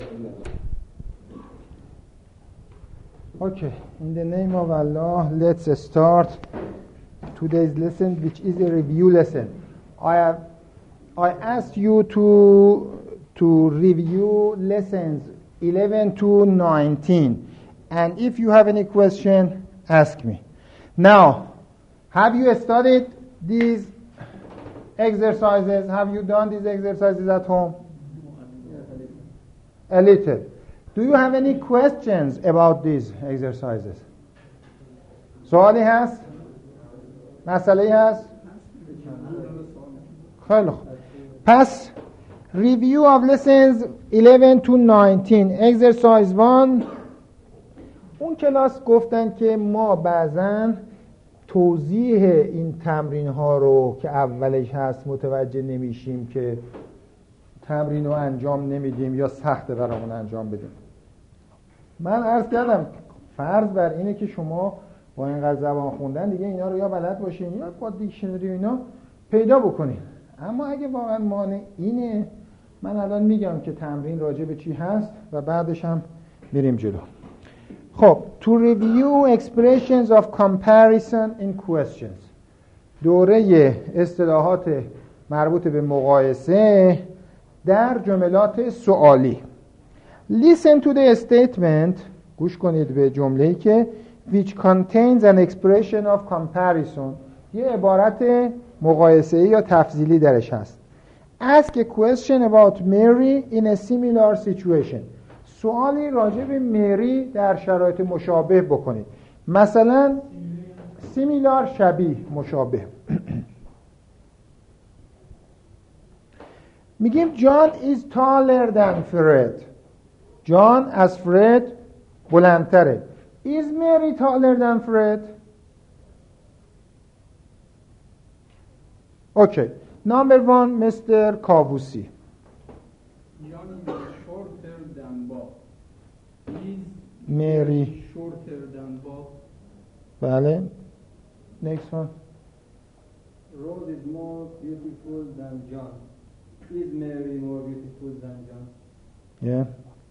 Okay, in the name of Allah, let's start today's lesson, which is a review lesson. I asked you to review lessons 11 to 19, and if you have any question, ask me. Now, have you studied these exercises? Have you done these exercises at home? A little. Do you have any questions about these exercises? سوالی هست؟ مسئله هست؟ خیلی خوب. پس review of lessons 11 to 19 exercise 1. اون کلاس گفتن که ما بعضن توضیح این تمرین ها رو که اولش هست متوجه نمیشیم که تمرین رو انجام نمیدیم یا سخته برامون انجام بدیم. من عرض کردم فرض بر اینه که شما با اینقدر زبان خوندن دیگه اینا رو یا بلد باشین یا با دیکشنری اینا پیدا بکنین. اما اگه واقعا مانع اینه، من الان میگم که تمرین راجع به چی هست و بعدش هم بریم جلو. خب to review expressions of comparison in questions. دوره اصطلاحات مربوط به مقایسه در جملات سوالی. Listen to the statement. گوش کنید به جمله‌ای که which contains an expression of comparison. یه عبارت مقایسه‌ای یا تفضیلی درش هست. Ask a question about Mary in a similar situation. سوالی راجع به مری در شرایط مشابه بکنید. مثلا similar شبیه، مشابه. میگیم John is taller than Fred. جان از فرد بلندتره. Is Mary taller than Fred? Okay. Number 1, Mr. Kavusi. John is shorter than Bob. Is Mary shorter than Bob? بله. Next one. Rose is more beautiful than John. Is Mary more beautiful than John? Yeah.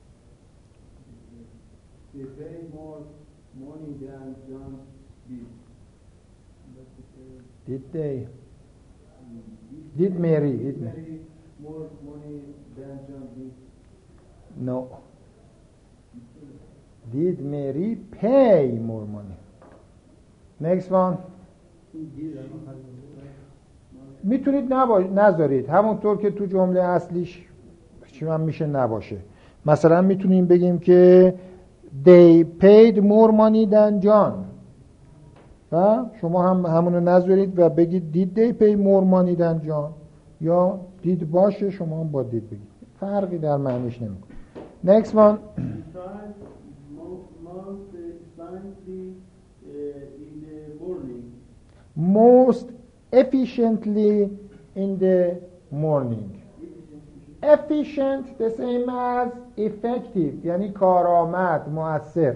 They paid more money than John did. Did they? Did Mary? Did Mary more money than John did? No. Did Mary pay more money? Next one. میتونید نذارید همونطور که تو جمله اصلیش چی من میشه نباشه. مثلا میتونیم بگیم که they paid more money than John و شما هم همونو نذارید و بگید did they pay more money than John یا did باشه شما هم با did بگید. فرقی در معنیش نمیکنه. Next one. Most efficiently in the morning. Efficient the same as effective یعنی کارآمد، مؤثر.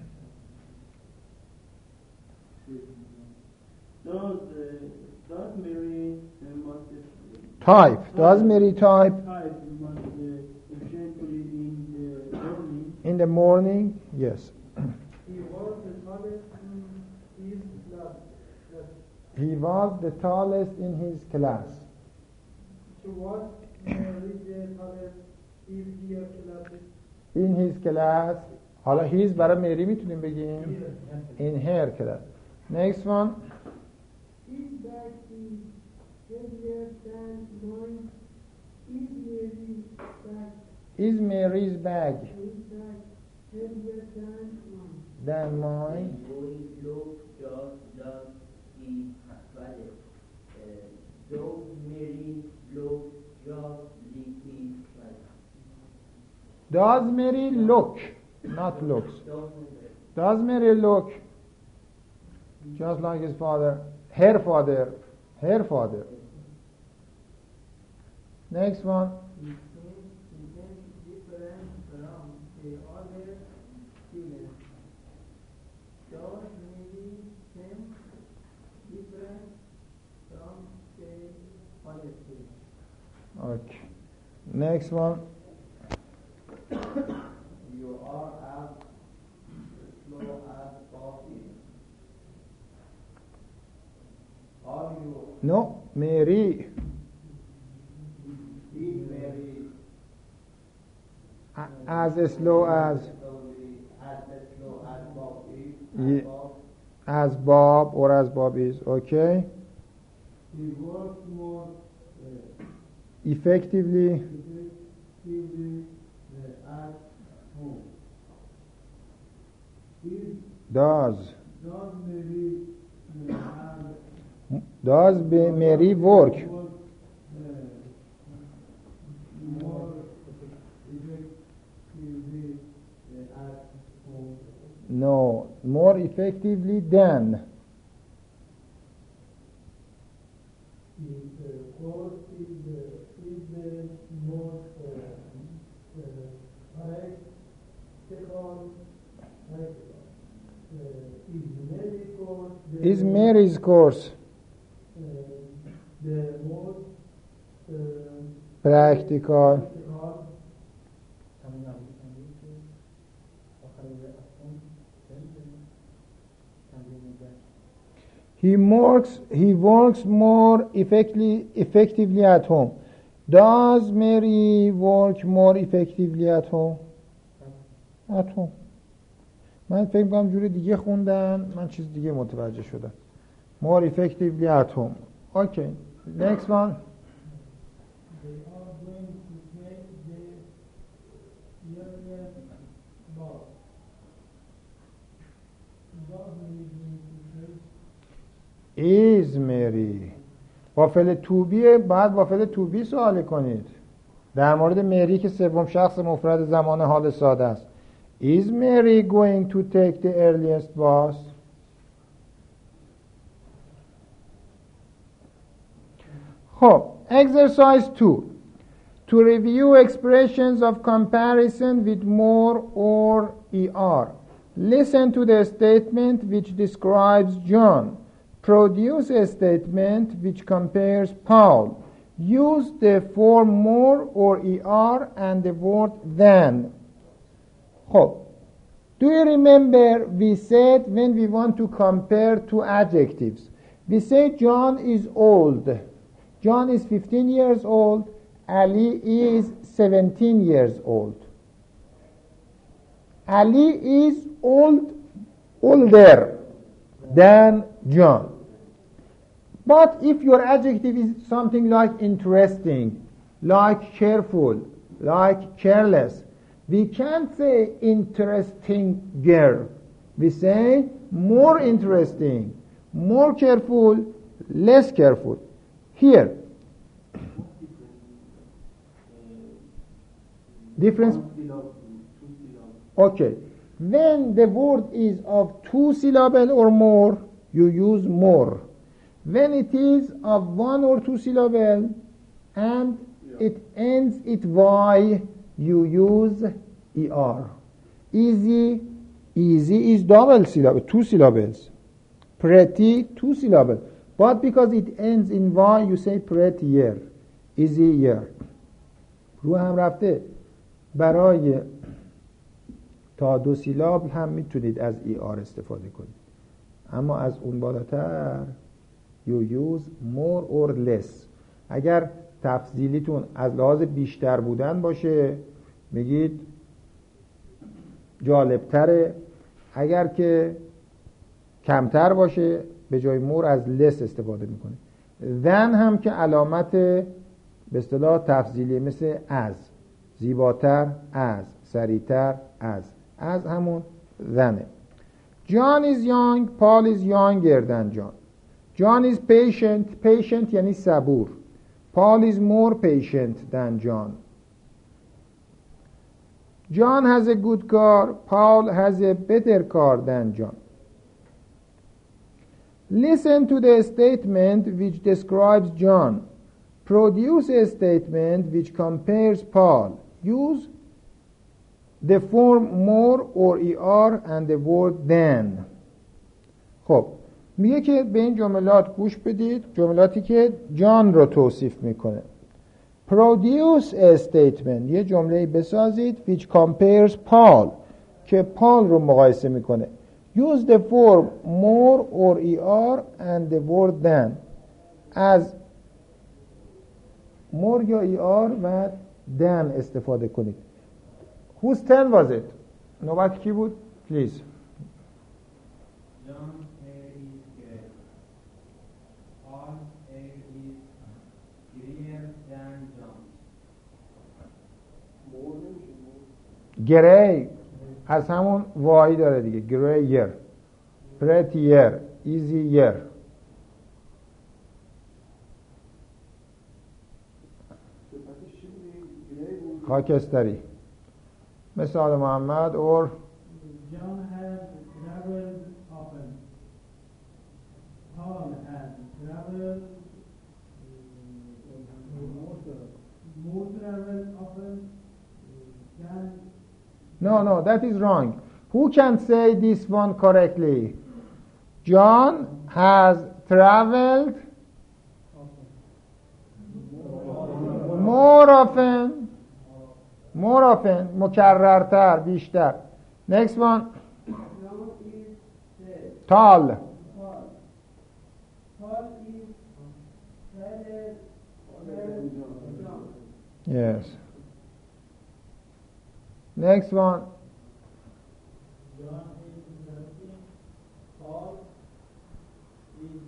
Does Mary type. Does Mary type efficiently in the morning? Yes. He was the tallest He was the tallest in his class. in his class. So what Mary the tallest in her class? In his class. حالا his برای مری میتونیم بگیم in her class. Next one. His bag is heavier than mine. Is Mary's bag heavier than mine? than mine? Does Mary look, not looks. Does Mary look just like his father? Her father. Her father. Next one. Okay. Next one. No, Mary. As slow as as Bob or as Bob is. Okay. He works more Effectively at home. Is does Mary have does Mary work? More effectively at home? No, more effectively than. Course is more practical. Is Mary's course The most practical? He works more effectively at home. Does Mary work more effectively at home? At home. من فکر کنم جور دیگه خوندم، من چیز دیگه متوجه شدم. More effectively at home. Okay. Next one. They are going to take the youngest boss. Is Mary. با فعل to be بعد با فعل to be سوال کنید. در مورد مری که سوم شخص مفرد زمان حال ساده است. Is Mary going to take the earliest bus? خب exercise 2. To review expressions of comparison with more or er. Listen to the statement which describes John. Produce a statement which compares Paul. Use the form more or er and the word than. خب, do you remember we said when we want to compare two adjectives, we say John is old. John is 15 years old. Ali is 17 years old. Ali is older than John. But if your adjective is something like interesting, like careful, like careless, we can't say interesting girl. We say more interesting, more careful, less careful. Here, difference. Okay. When the word is of 2 syllables or more, you use more. When it is of 1 or 2 syllables and it ends it y, you use er. Easy is double syllable, 2 syllables. Pretty, 2 syllables. But because it ends in y, you say prettier. Easier. رو هم رفته. برای تا 2 سیلابل هم میتونید از er استفاده کنید. اما از اون بالاتر you use more or less. اگر تفضیلیتون از لحاظ بیشتر بودن باشه میگید جالبتره. اگر که کمتر باشه به جای more از less استفاده میکنه. then هم که علامت به اصطلاح تفضیلی مثل از، زیباتر از، سریعتر از همون thanه. John is young, Paul is younger than John. John is patient یعنی صبور. Paul is more patient than John. John has a good car, Paul has a better car than John. Listen to the statement which describes John. Produce a statement which compares Paul. Use the form more or er and the word than. خب میگه که به این جملات گوش بدید، جملاتی که جان رو توصیف میکنه. Produce a statement، یه جمله بسازید which compares Paul، که پال رو مقایسه میکنه. Use the form more or er and the word than. از more یا ER و than استفاده کنید. Whose turn was it? نوبت کی بود؟ Please. John hair is gray. Paul's hair is grayer than John's. گری از همون واهی داره دیگه. grayer, prettier, easier. خاکستری. مثال محمد اور John has traveled often. Paul has traveled more traveled often than. No, that is wrong. Who can say this one correctly? John has traveled more often. More often. مکررتر، بیشتر. Next one. Tall. Paul is taller than John. Yes. Next one. John is interesting. Paul is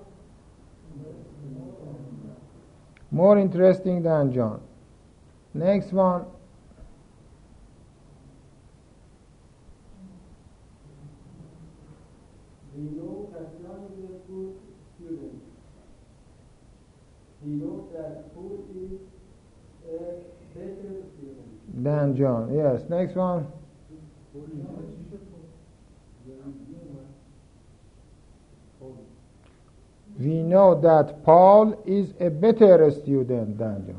More interesting than John. Next one. We know that John is a good student. He knows that Paul is a better student. Than John. Yes. Next one. We know that Paul is a better student than John.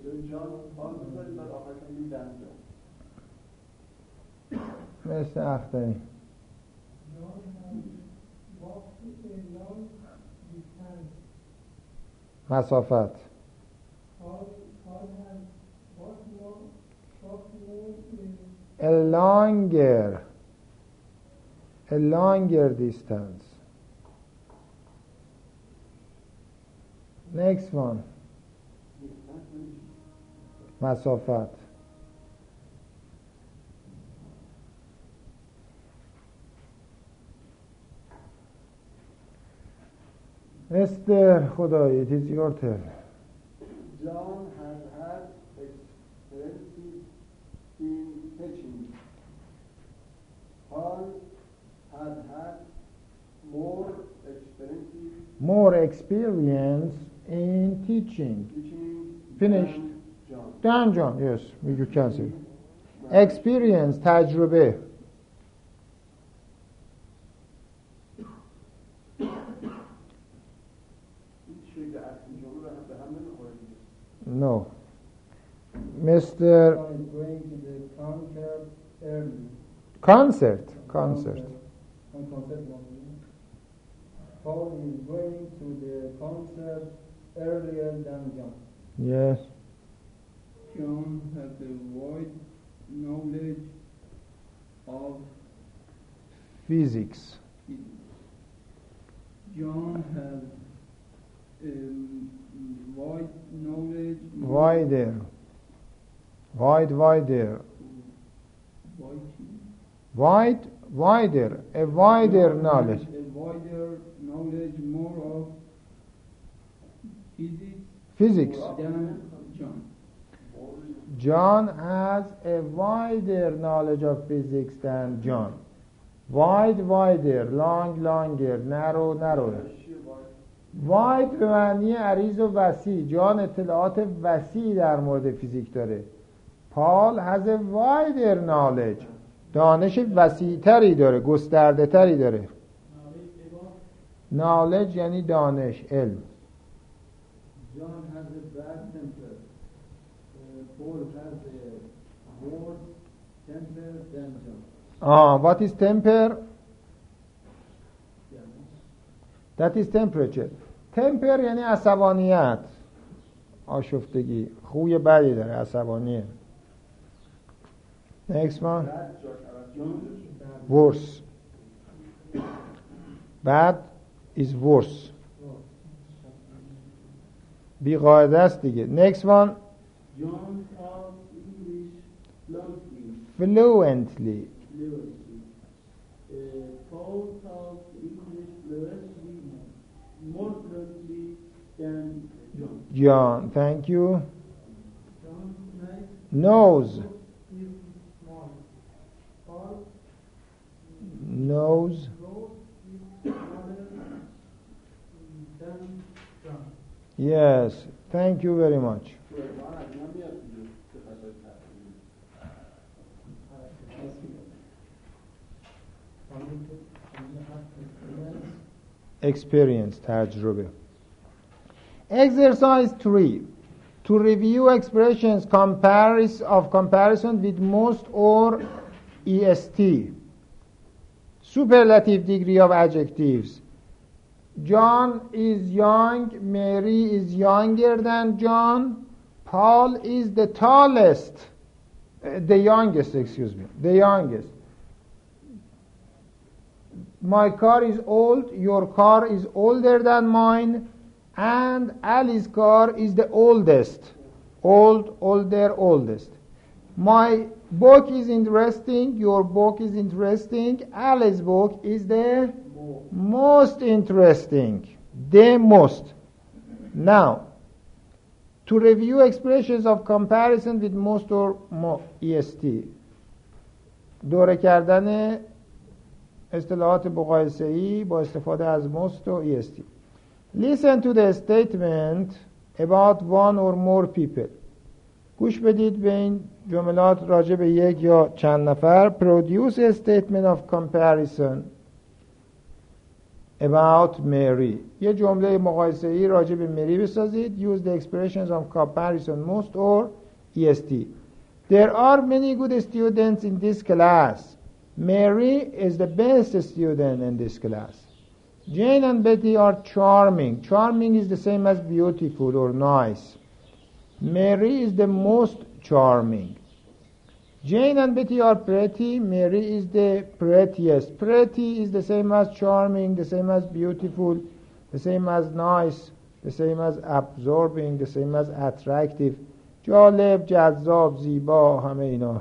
مثل اختری. مسافت. A longer distance. Next one. مسافت. Mr. خدایی, it is your turn. John has had experience in teaching. Paul has had more experience in teaching. Finished. than John. Yes, you can say. Experience, تجربه. No. Mr. Paul is going to the concert early. Concert. On concert one. Paul is going to the concert earlier than John. Yes. John has a wide knowledge of Physics. John has wide knowledge. Wider. Wider. Wider. A wider knowledge. A wider knowledge more of Physics. than John. John has a wider knowledge of physics than John. Wide, wider. Long, longer. Narrow, narrower. Wide به معنی عریض و وسیع. جان اطلاعات وسیع در مورد فیزیک داره. Paul has a wider knowledge. دانش وسیع‌تری داره، گسترده‌تری داره. knowledge یعنی دانش، علم. John has a bad temper. Paul has a worse temper than John. What is temper? That is temperature. temper یعنی عصبانیت، آشفتگی، خوی بدی داره، عصبانیه. Next one. Worse. Bad is worse. بیقاعده است دیگه. next one John talks English fluently. fluently. Paul talks English fluently, more fluently than John. John, thank you. John knows is small. Paul knows knows is smaller than John. yes, thank you very much. Experience, تجربه. Exercise 3. To review expressions comparison with most or est. Superlative degree of adjectives. John is young, Mary is younger than John, Paul is the tallest, the youngest. My car is old, your car is older than mine, and Ali's car is the oldest. Old, older, oldest. My book is interesting, your book is interesting, Ali's book is the most interesting. The most. Now, to review expressions of comparison with most or est. دوره کردن اصطلاحات مقایسه‌ای با استفاده از most و est. Listen to the statement about one or more people. گوش بدید به این جملات راجع به یک یا چند نفر. Produce a statement of comparison about Mary. یه جمله مقایسه‌ای راجع به مری بسازید. Use the expressions of comparison most or est. There are many good students in this class. Mary is the best student in this class. Jane and Betty are charming. Charming is the same as beautiful or nice. Mary is the most charming. Jane and Betty are pretty. Mary is the prettiest. Pretty is the same as charming, the same as beautiful, the same as nice, the same as absorbing, the same as attractive. جالب، جذاب، زیبا، همه اینا.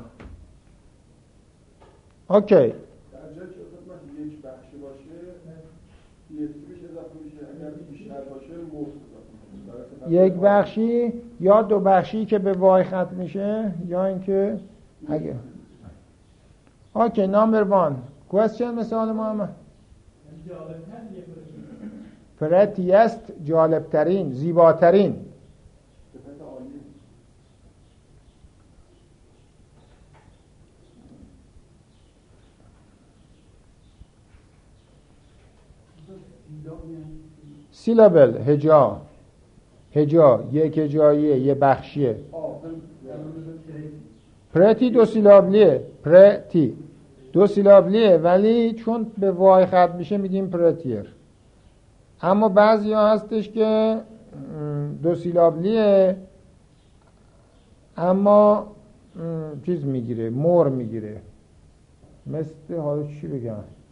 اوکی. در جایی که خدمت یک بخشی باشه EST اضافه میشه، اگر بیشتر باشه most اضافه میشه. یک بخشی یا دو بخشی که به وای ختم میشه یا اینکه اگه اوکی. نمبر 1 question مثال محمد. prettiest جالبترین، زیباترین. سیلابل، هجا، یک هجاییه، یه بخشیه. پرتی دو سیلابلیه، پرتی دو سیلابلیه، ولی چون به وای ختم میشه میگیم پرتیر. اما بعضی ها هستش که دو سیلابلیه اما چیز میگیره، مور میگیره. مثل حالا چی بگم،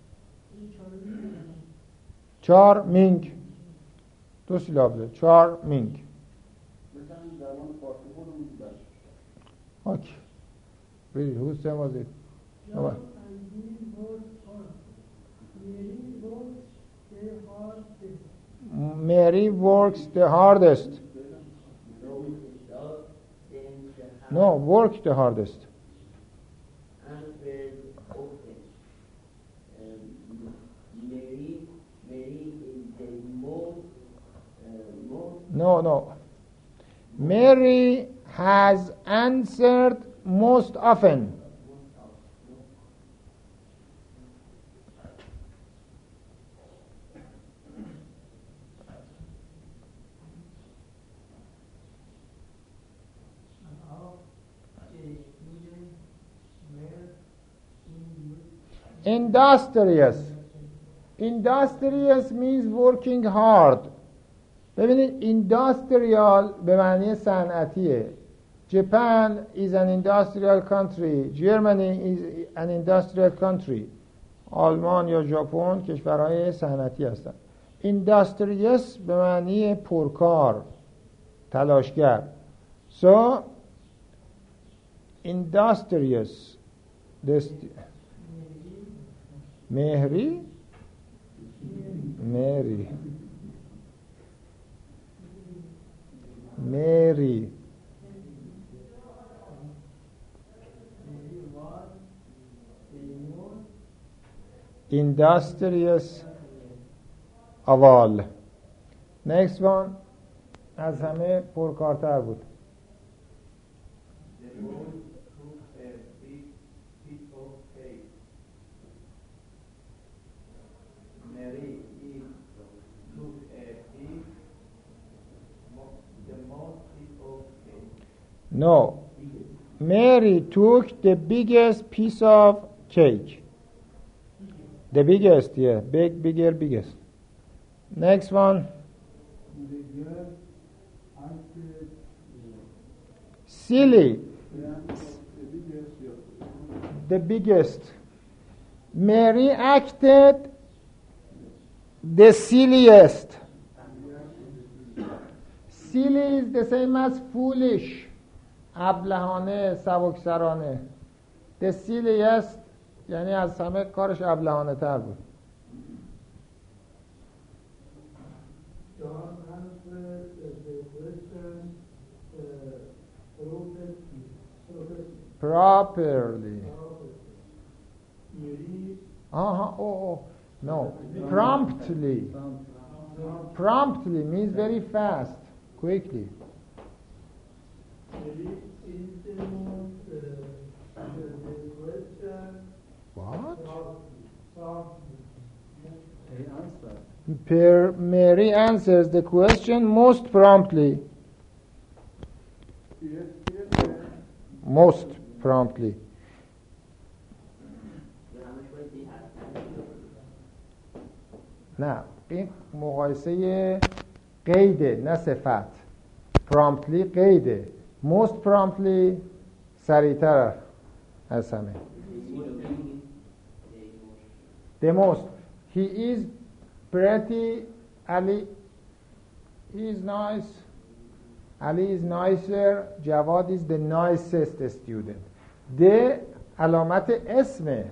چارمینگ، دو سیلابله، چارمینگ. اوکی. Really, whose turn was it? No. Mary works the hardest. No, work the hardest. No. Mary has answered most often. Industrious means working hard. ببینید industrial به معنی صنعتیه. Japan is an industrial country. Germany is an industrial country. آلمان یا ژاپن کشورهای صنعتی هستند. Industrious به معنی پرکار. تلاشگر. So industrious مهری مری مری industrious اول. next one از همه پرکارتر بود. The boy took a big piece of cake. Mary took a big, the most piece of cake. No, Mary took the biggest piece of cake. The biggest, yeah, big, bigger, biggest. Next one. The girl acted Silly. The biggest. Mary acted the silliest. Silly is the same as foolish. ابلهانه، سبکسرانه. The silliest یعنی از همه کارش ابلهانه تر بود. John answered the question Properly. Mary No. Promptly. Promptly means very fast, quickly. Mary answered the question What? promptly. Mary answers the question most promptly. Most promptly. نه این مقایسه قیده نه صفت. promptly قیده. most promptly سریعتر از همه. The most. He is pretty. Ali is nice. Ali is nicer. Jawad is the nicest student. The علامت اسمه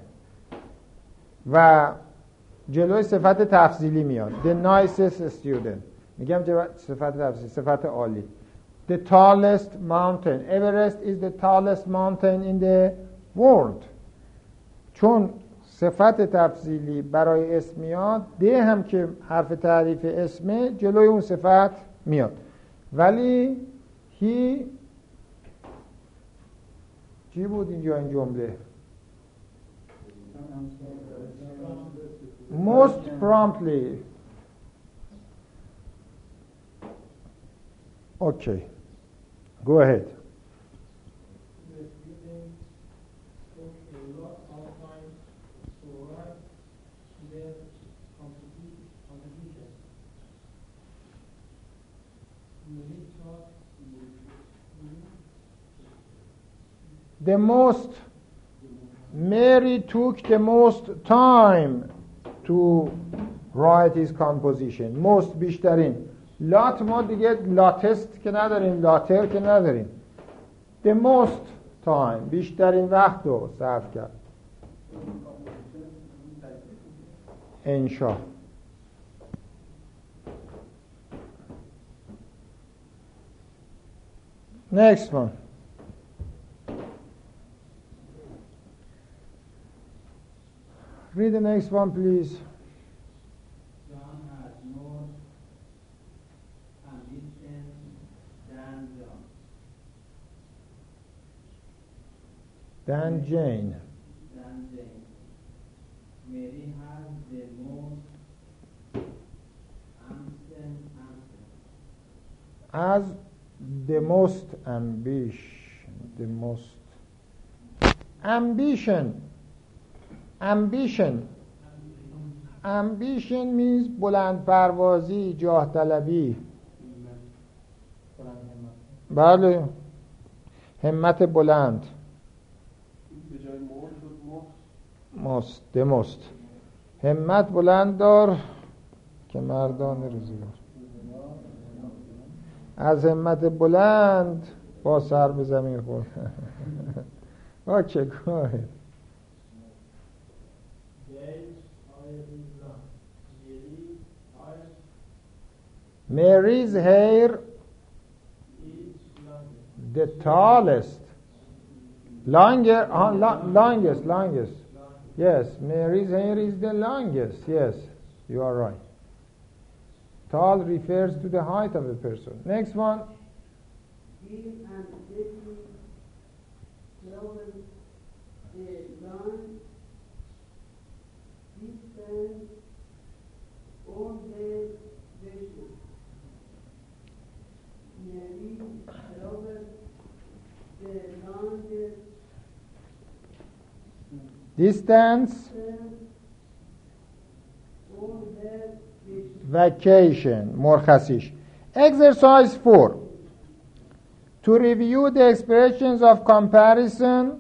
و جلوی صفت تفضیلی میاد. The nicest student. میگم صفت تفضیلی، صفت عالی. The tallest mountain. Everest is the tallest mountain in the world. چون صفت تفضیلی برای اسم میاد، ده هم که حرف تعریف اسمه جلوی اون صفت میاد. ولی he چی بود اینجا این جمله؟ most promptly. Okay. Go ahead. The student took a lot of time to write their composition. Mary thought The most. Mary took the most time to write his composition. Most بیشترین. لات ما دیگه لاتست که نداریم، لاتر که نداریم. The most time بیشترین وقت رو صرف کرد. انشا. Next one. Read the next one, please. John has more ambition than John. Dan Jane. Than Jane. Mary has the most ambition. As the most ambition. The most. Ambition. Ambition. Ambition means بلند پروازی، جاه طلبی. بله. همت بلند. به جای مور شد most. The most. همت بلند دار که مردان روزگار. از همت بلند با سر به زمین خورد. اوکی گوه. Mary's hair the tallest longest yes, Mary's hair is the longest. Yes, you are right. Tall refers to the height of a person. Next one. He and David traveled a long distance on their journey. Mary traveled the longest Distance on their vacation مرخصیش. Exercise 4. To review the expressions of comparison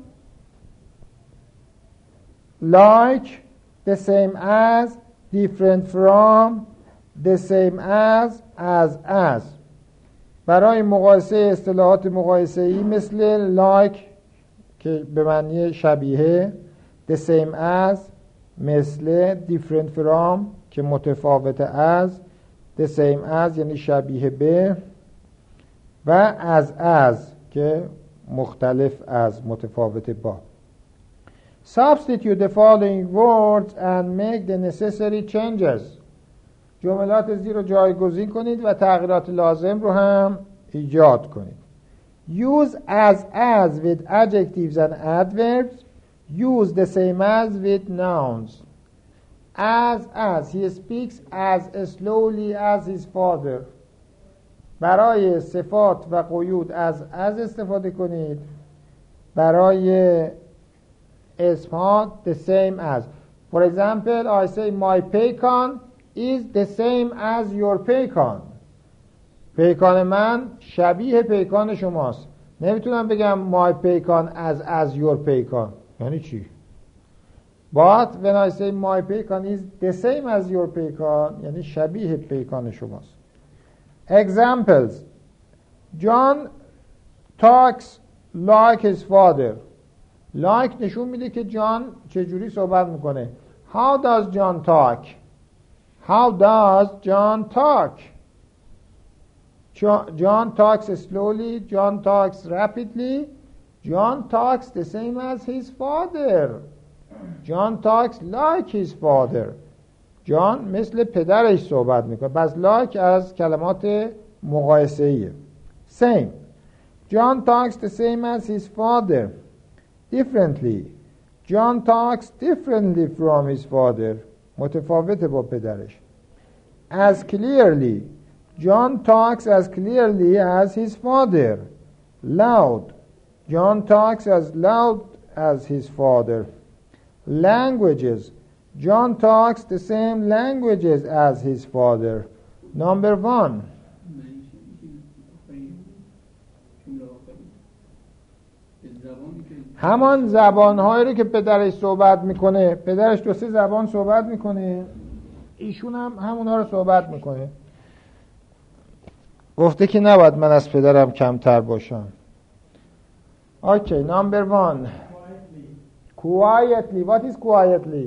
like, the same as, different from, the same as برای مقایسه اصطلاحات مقایسه‌ای مثل like که به معنی شبیه، the same as مثل، different from که متفاوت از، the same as یعنی شبیه به، و as که مختلف از، متفاوت با. Substitute the following words and make the necessary changes. جملات زیر رو جایگزین کنید و تغییرات لازم رو هم ایجاد کنید. Use as with adjectives and adverbs. Use the same as with nouns. As he speaks as slowly as his father. برای صفات و قیود از استفاده کنید. برای اسمها the same as. For example, I say my pecan is the same as your pecan. پیکان من شبیه پیکان شماست. نمیتونم بگم my pecan as your pecan. یعنی چی؟ But when I say my pecan is the same as your pecan یعنی شبیه پیکان شماست. Examples. John talks like his father. Like نشون میده که جان چجوری صحبت میکنه. How does John talk? How does John talk? John talks slowly. John talks rapidly. John talks the same as his father. John talks like his father. John مثل پدرش صحبت میکنه. پس like از کلمات مقایسه‌ایه. Same. John talks the same as his father. Differently. John talks differently from his father. متفاوته با پدرش. As clearly. John talks as clearly as his father. Loud. John talks as loud as his father. Languages. John talks the same languages as his father. Number 1. همان زبان‌هایی رو که پدرش صحبت میکنه. پدرش 2-3 زبان صحبت میکنه، ایشون هم همونها رو صحبت میکنه. گفته که نباید من از پدرم کمتر باشم. Okay, number 1. Quietly. What is quietly?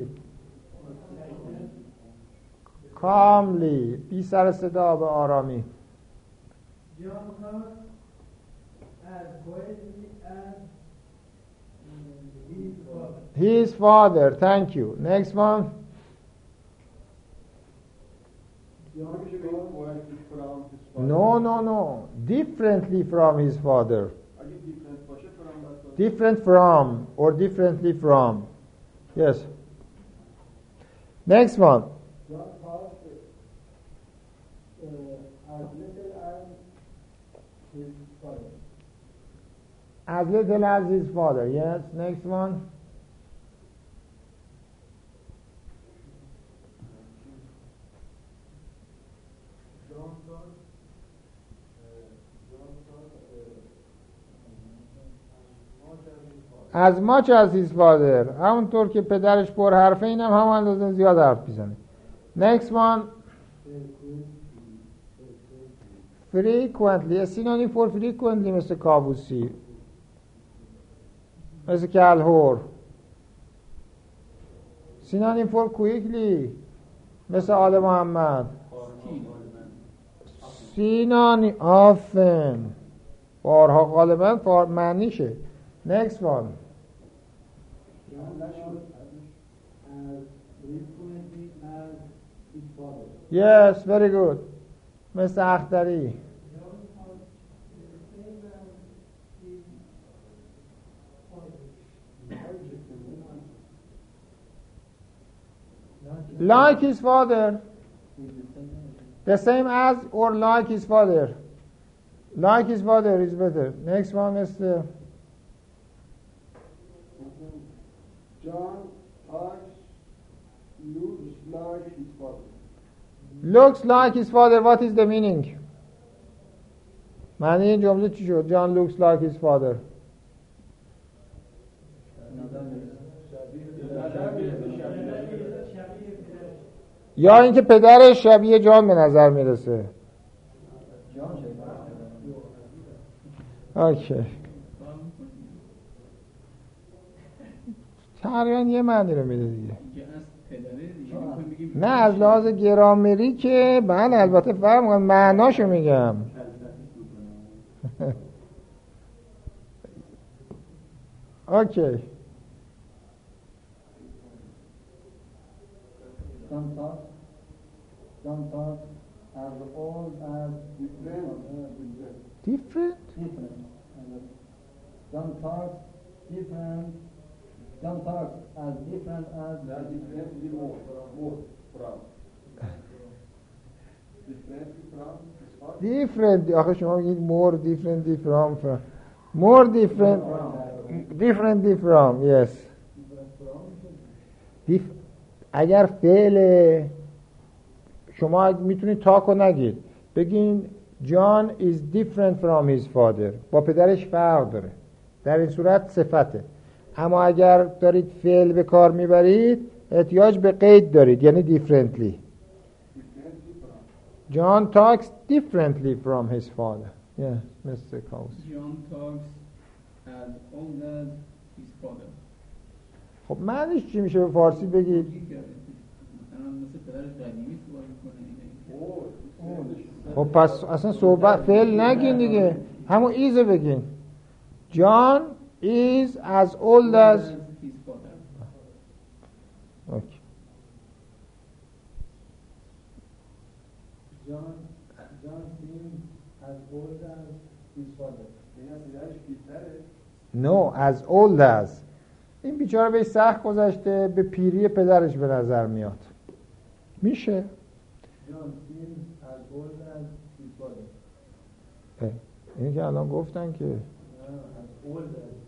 Calmly. بی سر صدا، به آرامی. John talks as quietly as his father. His father. Thank you. Next one. No. Differently from his father. Different from or differently from. Yes. Next one. John talks as little as his father. As little as his father. Yes. Next one. As much as his father. همونطور که پدرش پر حرفه، اینم هم اندازه زیاد حرف میزنه. Next one. frequently. A synonym for frequently مثل کابوسی، مثل کلهور. synonym for quickly مثل آل محمد. synonym often بارها غالبا معنیشه. next one. John Lashwood as frequently as his father. yes, very good. مثل اختری. like his father. The same as or like his father. Like his father is better. Next one is John talks, looks like his father. looks like his father. What is the meaning? معنی این جمله چی شد؟ John looks like his father. یا اینکه پدرش شبیه جان به نظر میرسه. اوکی. تقریبا یه معنی رو میده دیگه. نه از لحاظ گرامری که من البته فرق کنم، معناشو میگم. اوکی. Some thoughts as old as different. Some thoughts different. Some thoughts as different as differently more from. Differently from. different. آخه شما میگید more differently from. more different. differently from. yes. اگر فعل شما میتونید تاکو نگید، بگین John is different from his father. با پدرش فرق داره. در این صورت صفته. اما اگر دارید فعل به کار میبرید احتیاج به قید دارید، یعنی differently. John talks differently from his father. Yeah, Mr. Kaus. John talks as old as his father. خب معنیش چی میشه به فارسی بگید؟ مثلا مثل پدرش قدیمی صحبت میکنه. خب پس اصلا صحبت فعل نگین دیگه، همون ایزو بگین. John is as old as his father. okay. John seems as old as his father. No, as old as. این بیچاره به سخت گذشته، به پیری پدرش به نظر میاد. میشه؟ John seems as old as his father. اینی که الان گفتن که As old as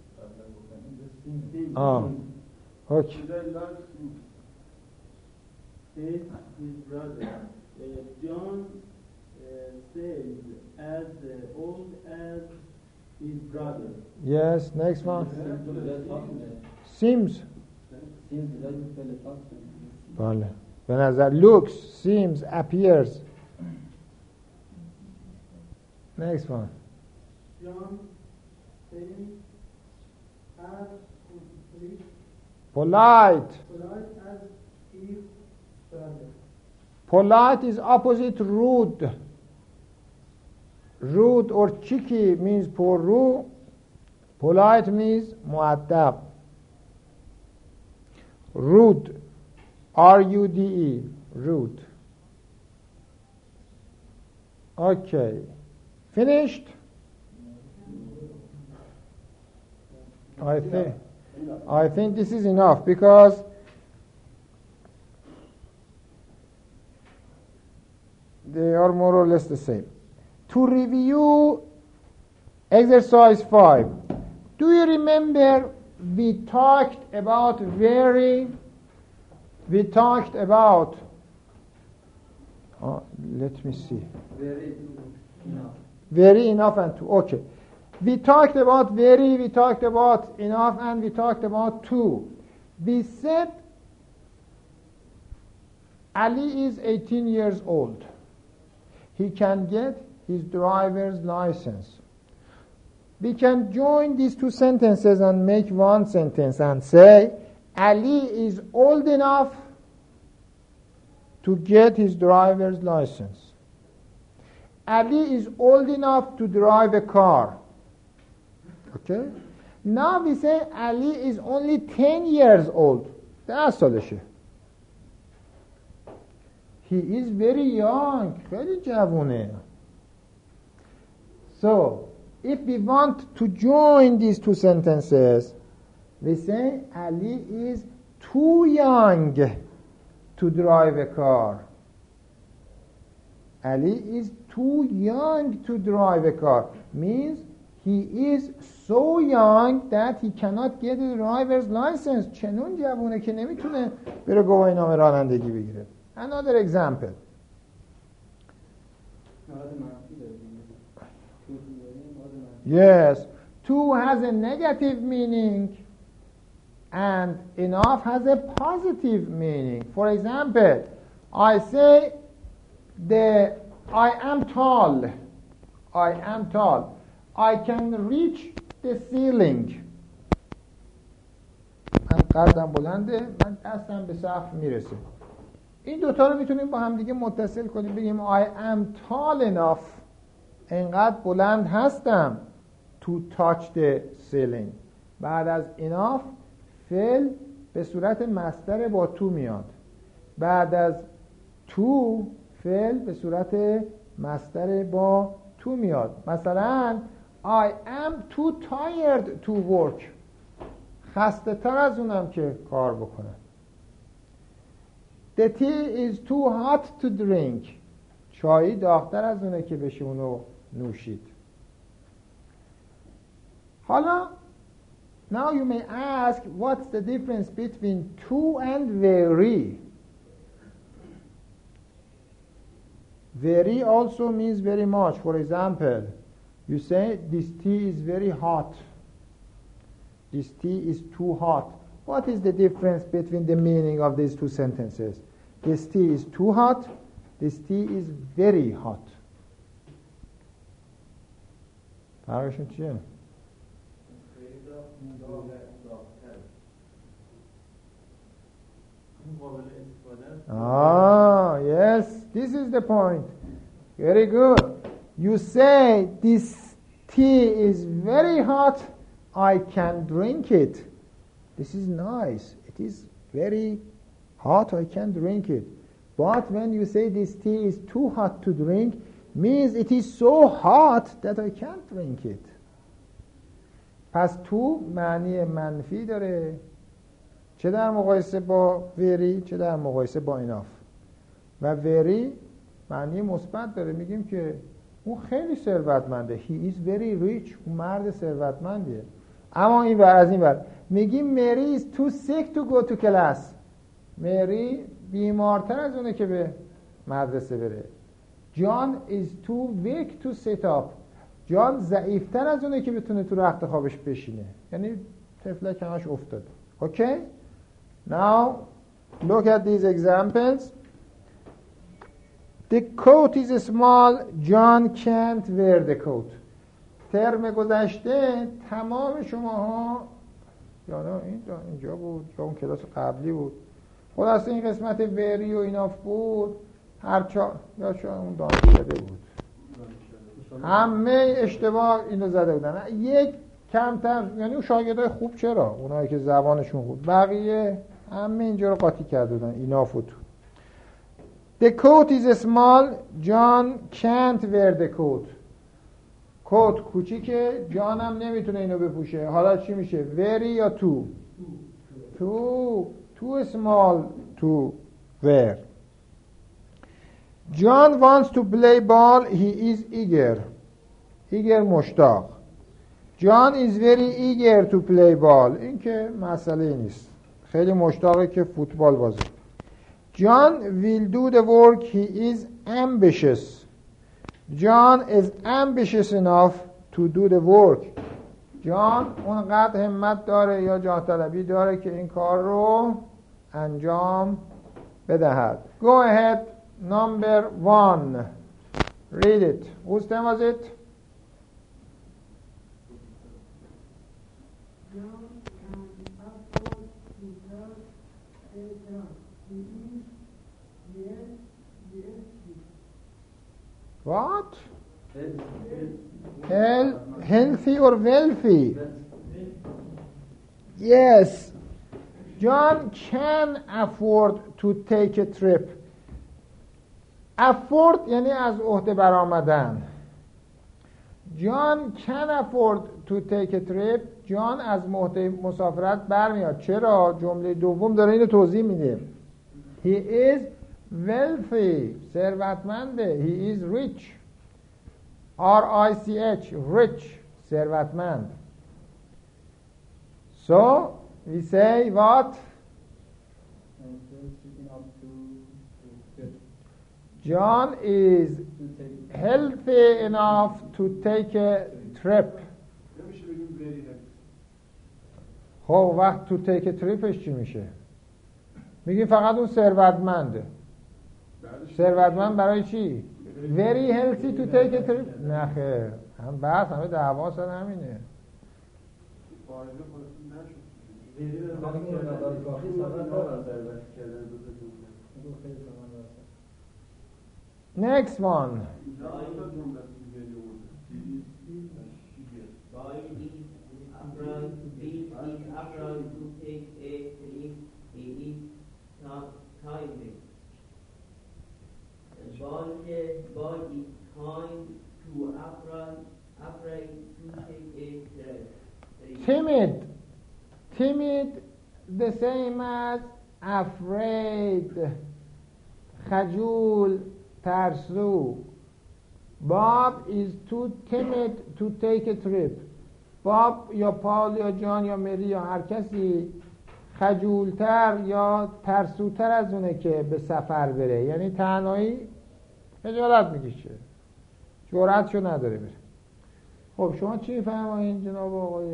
اوکی. Says his brother. John says as old as his brother. Yes, next one. Seems. بله. به نظر looks, seems, appears. Next one. John saying as Polite. polite as his brother. Polite is opposite rude. Rude or cheeky means پررو. Polite means مؤدب. Rude, R-U-D-E, rude. Okay. Finished? I think this is enough because they are more or less the same. To review exercise 5, do you remember we talked about let me see. Very enough and to. Okay. We talked about very, we talked about enough, and we talked about two. We said Ali is 18 years old. He can get his driver's license. We can join these two sentences and make one sentence and say, Ali is old enough to get his driver's license. Ali is old enough to drive a car. Okay? Now we say Ali is only 10 years old. 10 سالشه. He is very young. خیلی جوونه. So, if we want to join these two sentences, we say Ali is too young to drive a car. Ali is too young to drive a car. Means he is so young that he cannot get a driver's license. چنون جوونه که نمیتونه بره گواهی نامه رانندگی بگیره. Another example. Yes. To has a negative meaning and enough has a positive meaning. For example, I say I am tall. I am tall. I can reach the ceiling. من قدم بلنده، من دستم به سقف میرسه. این دوتا رو میتونیم با هم دیگه متصل کنیم، بگیم I am tall enough. اینقدر بلند هستم to touch the ceiling. بعد از enough فعل به صورت مصدر با تو میاد. بعد از to فعل به صورت مصدر با تو میاد. مثلا I am too tired to work. خسته تر از اونم که کار بکنم. The tea is too hot to drink. چای داغ‌تر از اونه که بشه اونو نوشید. حالا now you may ask what's the difference between too and very. Very also means very much. For example, you say this tea is very hot. This tea is too hot. What is the difference between the meaning of these two sentences? This tea is too hot. This tea is very hot. فرقشون چیه؟ Yes, this is the point. Very good. You say this tea is very hot, I can drink it. This is nice. It is very hot, I can drink it. But when you say this tea is too hot to drink, means it is so hot that I can't drink it. پس تو معنی منفی داره، چه در مقایسه با very چه در مقایسه با enough. و very معنی مثبت داره، میگیم که اون خیلی ثروتمنده. He is very rich. اون مرد ثروتمندیه. اما این ور از این ور میگیم Mary is too sick to go to class. مری بیمارتر از اونه که به مدرسه بره. John is too weak to sit up. جان ضعیفتر از اونه که بتونه تو رخت خوابش بشینه. یعنی طفلک همش افتاده. Okay? Now look at these examples. The coat is small. John can't wear the coat. ترم گذشته تمام شماها یا نه اینجا بود یا اون کلاس قبلی بود، خلاصه این قسمت وری و ایناف بود، هر یا شاید اون دانشکده بود، همه اشتباه اینو زده بودن. یک کمتر، یعنی اون شاگردای خوب چرا؟ اونایی که زبانشون خوب، بقیه همه اینجا رو قاطی کرده بودن ایناف و تو. The coat is small. John can't wear the coat. کوت کوچیکه، جان هم نمیتونه اینو بپوشه. حالا چی میشه؟ very یا too small to wear. John wants to play ball. He is eager مشتاق. John is very eager to play ball. این که مسئله نیست، خیلی مشتاقه که فوتبال بازی. John will do the work. He is ambitious. John is ambitious enough to do the work. جان اونقدر همت داره یا جاه طلبی داره که این کار رو انجام بدهد. Go ahead. Number 1. Read it. Whose turn was it? John can afford to have a job. He is yes. What? Healthy or wealthy? Yes. John can afford to take a trip. Afford یعنی از عهده برآمدن. John can afford to take a trip. جان از عهده مسافرت برمیاد. چرا؟ جمله دوم داره اینو توضیح میده. He is wealthy. ثروتمنده. He is rich. R-I-C-H. Rich. ثروتمند. So we say what? John is healthy enough to take a trip. خب وقت تو تیک تریپش چی میشه؟ میگیم فقط اون ثروتمنده. ثروتمند برای چی؟ Very healthy to take a trip. نه خیر. هم بحث همه دعوا سر همینه. Next one. Timid the same as afraid. خجول ترسو. Bob is too timid to take a trip. باب یا پال یا جان یا مری یا هر کسی خجولتر یا ترسوتر از اونه که به سفر بره. یعنی تنهایی خجالت میکشه، جرأتشو نداره بره. خب شما چی میفرمایید جناب آقای؟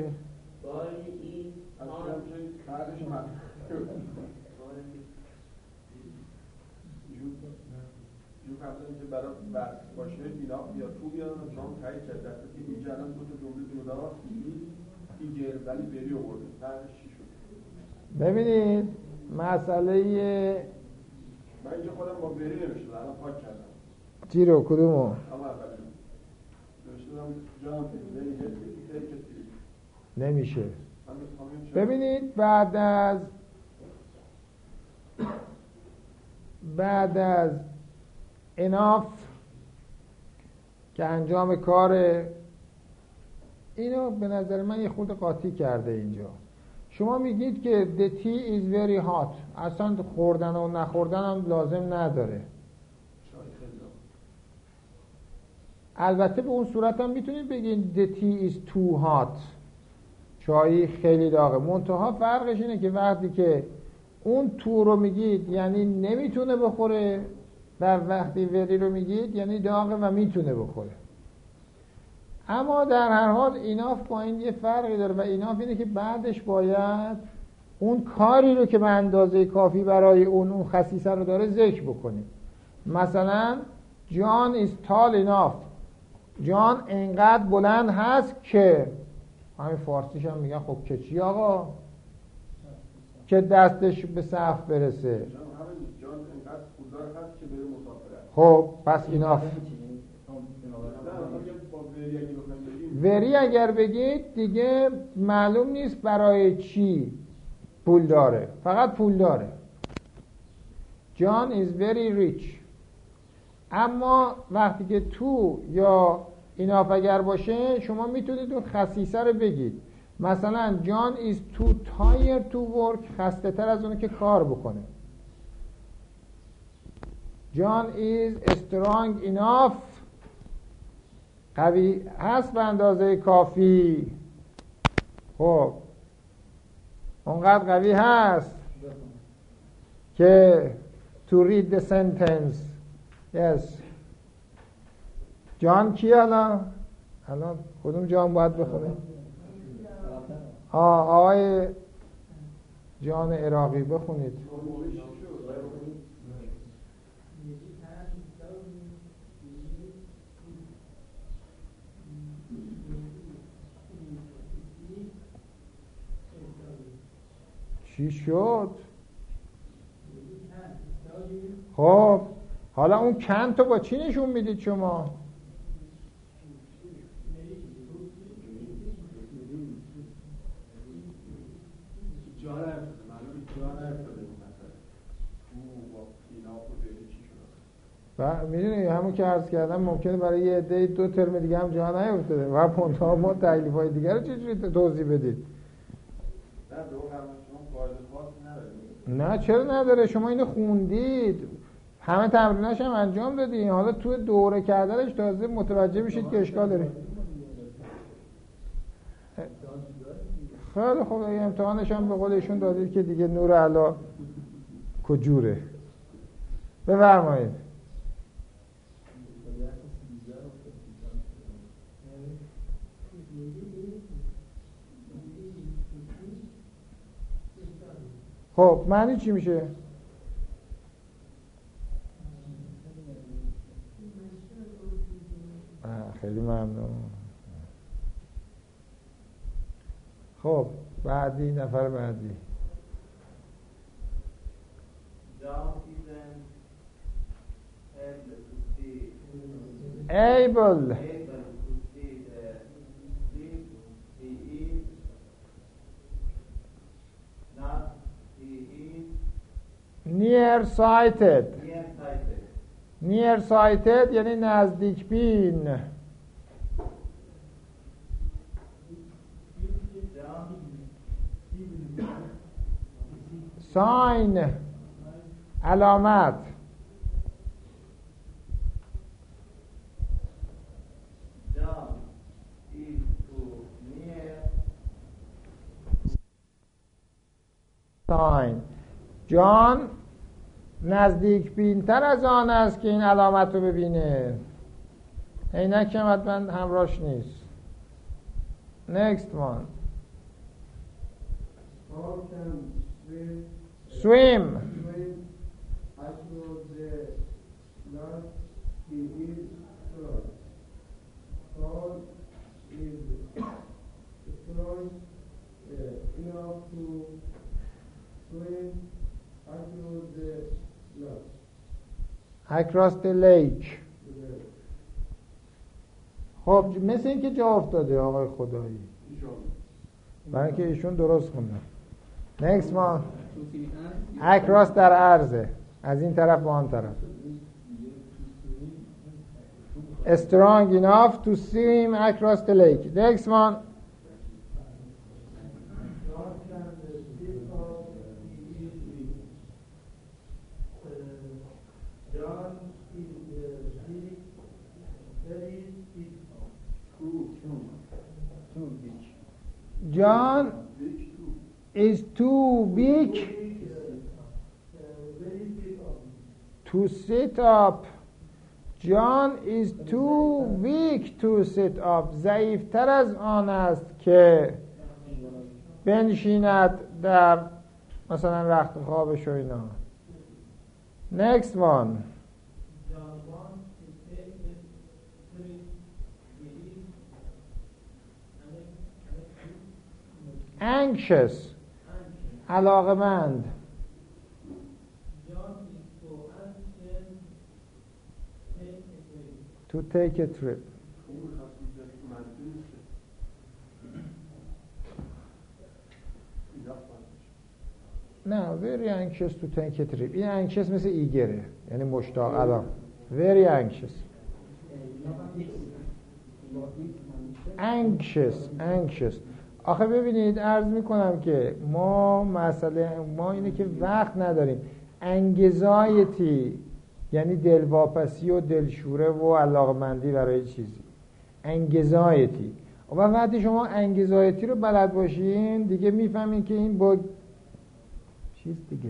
جو کاملا که برای بحث باشه اینا یا تو بیان شما تایید کرد دسته که اینجا الان دو تا جمله جدا ایجر ولی بری آورده بعدش چی شد؟ ببینید مسئله من اینجا خودم با بری نمیشه الان پاک کردم. چی رو کدومو؟ اما اولی نوشتم جان بری نمیشه. ببینید بعد از enough که انجام کار اینو به نظر من یه خود قاطی کرده اینجا. شما میگید که the tea is very hot. اصلا خوردن و نخوردن هم لازم نداره. البته به اون صورت هم میتونید بگید the tea is too hot. چای خیلی داغه. منتها فرقش اینه که وقتی که اون تو رو میگید یعنی نمیتونه بخوره، و وقتی وری رو میگید یعنی داغه و میتونه بخوره. اما در هر حال ایناف با این یه فرقی داره و ایناف اینه که بعدش باید اون کاری رو که به اندازه کافی برای اون خصیصه رو داره ذکر بکنیم. مثلا جان is tall enough. جان اینقدر بلند هست که همین فارسیش هم میگن خب که چی آقا؟ که دستش به سقف برسه. خب پس ایناف. وری اگر بگید دیگه معلوم نیست برای چی پول داره، فقط پول داره. John is very rich. اما وقتی که تو یا ایناف اگر باشه شما میتونید اون خصیصه رو بگید. مثلا John is too tired to work. خسته تر از اونه که کار بکنه. John is strong enough. قوی هست به اندازه کافی. خب اونقدر قوی هست که to read the sentence. Yes. جان کی الان کدوم جان باید بخونه؟ آقای جان عراقی بخونید. چی شد؟ خب حالا اون کن تو با چی نشون میدید شما؟ و میدونی همون که عرض کردم ممکنه برای یه عده 2 ترم دیگه هم جا نیفتاده و منتها ما تکلیف‌های دیگر رو چجوری توضیح بدید؟ نه چرا نداره؟ شما اینو خوندید، همه تمریناش هم انجام دادین، حالا تو دوره کردنش تازه متوجه میشید که اشکال داره. خیلی خوب، امتحانش هم به قول ایشون دادید که دیگه نور علا کجوره. بفرمایید. خب معنی چی میشه؟ خیلی ممنون. خب بعدی، نفر بعدی. able near-sighted. near-sighted یعنی نزدیک بین. sign علامت. sign جان نزدیک بینتر از آن است که این علامت رو ببینه. عینک هم حتما همراهش نیست. next one. Paul can swim. across the lake he is strong. Paul is strong enough to swim across the lake. across the lake. خب مثل این که جا افتاده آقای خدایی، برای اینکه ایشون درست خوندن. next one. across در عرضه، از این طرف به آن طرف. strong enough to swim across the lake. next one. John is too big to sit up. John is too weak to sit up. ضعیفتر از آن است که بنشیند در مثلا رخت خوابش و اینا. next one. anxious علاقمند. to take a trip. نه very anxious to take a trip. این anxious مثل ایگره، یعنی مشتاق الان. very anxious. anxious. آخه ببینید عرض میکنم که ما اینه که وقت نداریم. انگزایتی یعنی دلواپسی و دلشوره و علاقمندی برای چیزی. انگزایتی. و وقتی شما انگزایتی رو بلد باشین دیگه میفهمین که این با چیز دیگه.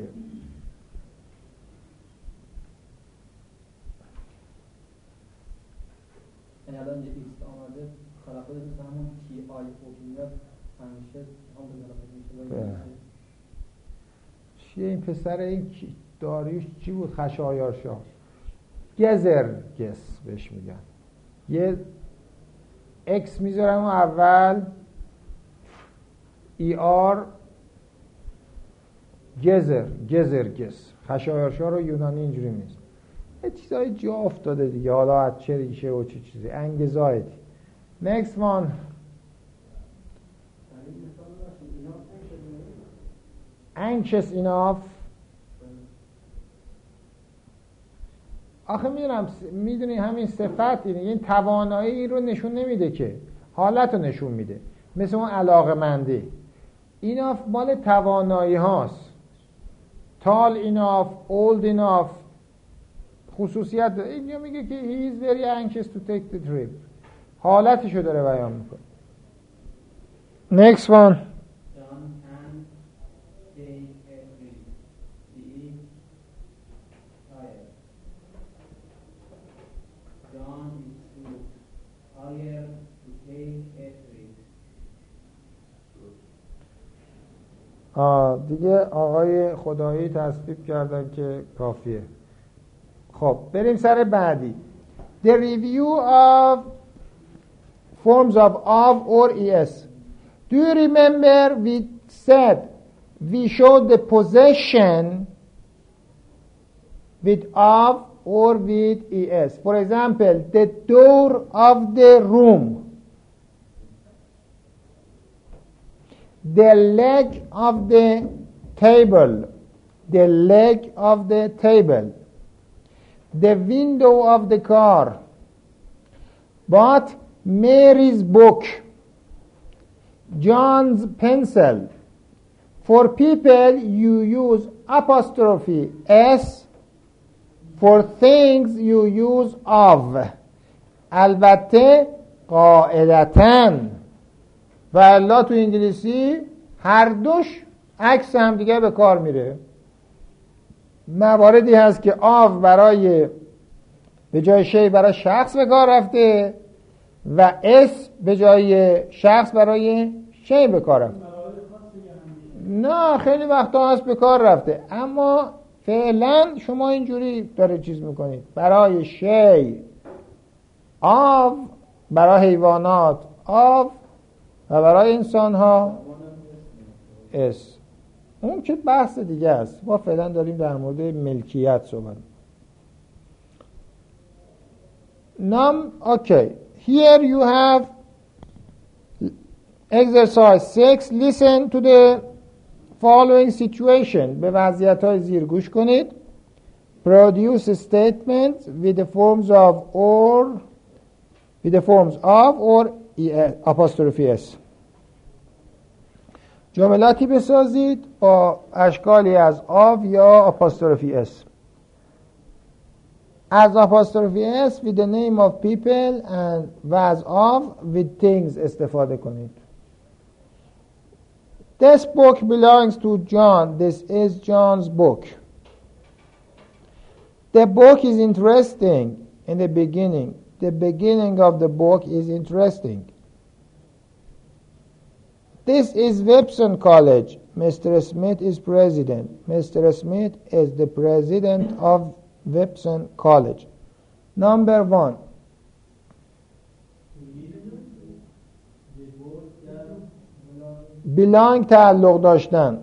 یعنی الان یه ایست آمده خلاقه دارید همون تی آی او میاد همیشه هم به طرف میشه. چیه این پسر این داریوش چی بود؟ خشایارشاه گزرگس بهش میگن. یه اکس میذارم اول ای آر گزرگس. خشایارشا رو یونانی اینجوری نیست. یه چیزای جا افتاده دیگه، حالا از چه ریشه و چه چیزی. انگزایتی. next one. anxious enough. آخه میدونی همین صفت این توانایی رو نشون نمیده که، حالت رو نشون میده. مثل اون علاقه‌مندی. enough مال توانایی هاست. tall enough, old enough خصوصیت داره. اینجا میگه که he is very anxious to take the trip. حالتشو داره بیان میکنه. next one. John can take a trip. He is tired. John is too tired to take a trip. دیگه آقای خدایی تصویب کردن که کافیه. خب بریم سر بعدی. The review of forms of or es. Do you remember we said we showed the possession with of or with es. For example, the door of the room, the leg of the table, the leg of the table, the window of the car. But Mary's book, John's pencil. For people you use apostrophe s. For things you use of. البته قاعدتاً و الا تو انگلیسی هر دوش عکس هم دیگه به کار میره. مواردی هست که آف برای به جای شی برای شخص به کار رفته و اس به جای شخص برای شی به کار رفته. نه خیلی وقتا هست به کار رفته، اما فعلا شما اینجوری داره چیز میکنید. برای شی آف، برای حیوانات آف و برای انسان ها اس. اون که بحث دیگه است. ما فعلا داریم در مورد ملکیت صحبت. Okay. Here you have exercise 6. Listen to the following situation. به وضعیت‌های زیر گوش کنید. Produce a statement with the forms of or apostrophe s. جملاتی بسازید با اشکالی از آف یا آپاستروفی اس. از آپاستروفی اس with the name of people and و از آف with things استفاده کنید. This book belongs to John. This is John's book. The book is interesting in the beginning. The beginning of the book is interesting. This is Webson College. Mr. Smith is president. Mr. Smith is the president of Webson College. Number 1. Belong تعلق داشتن.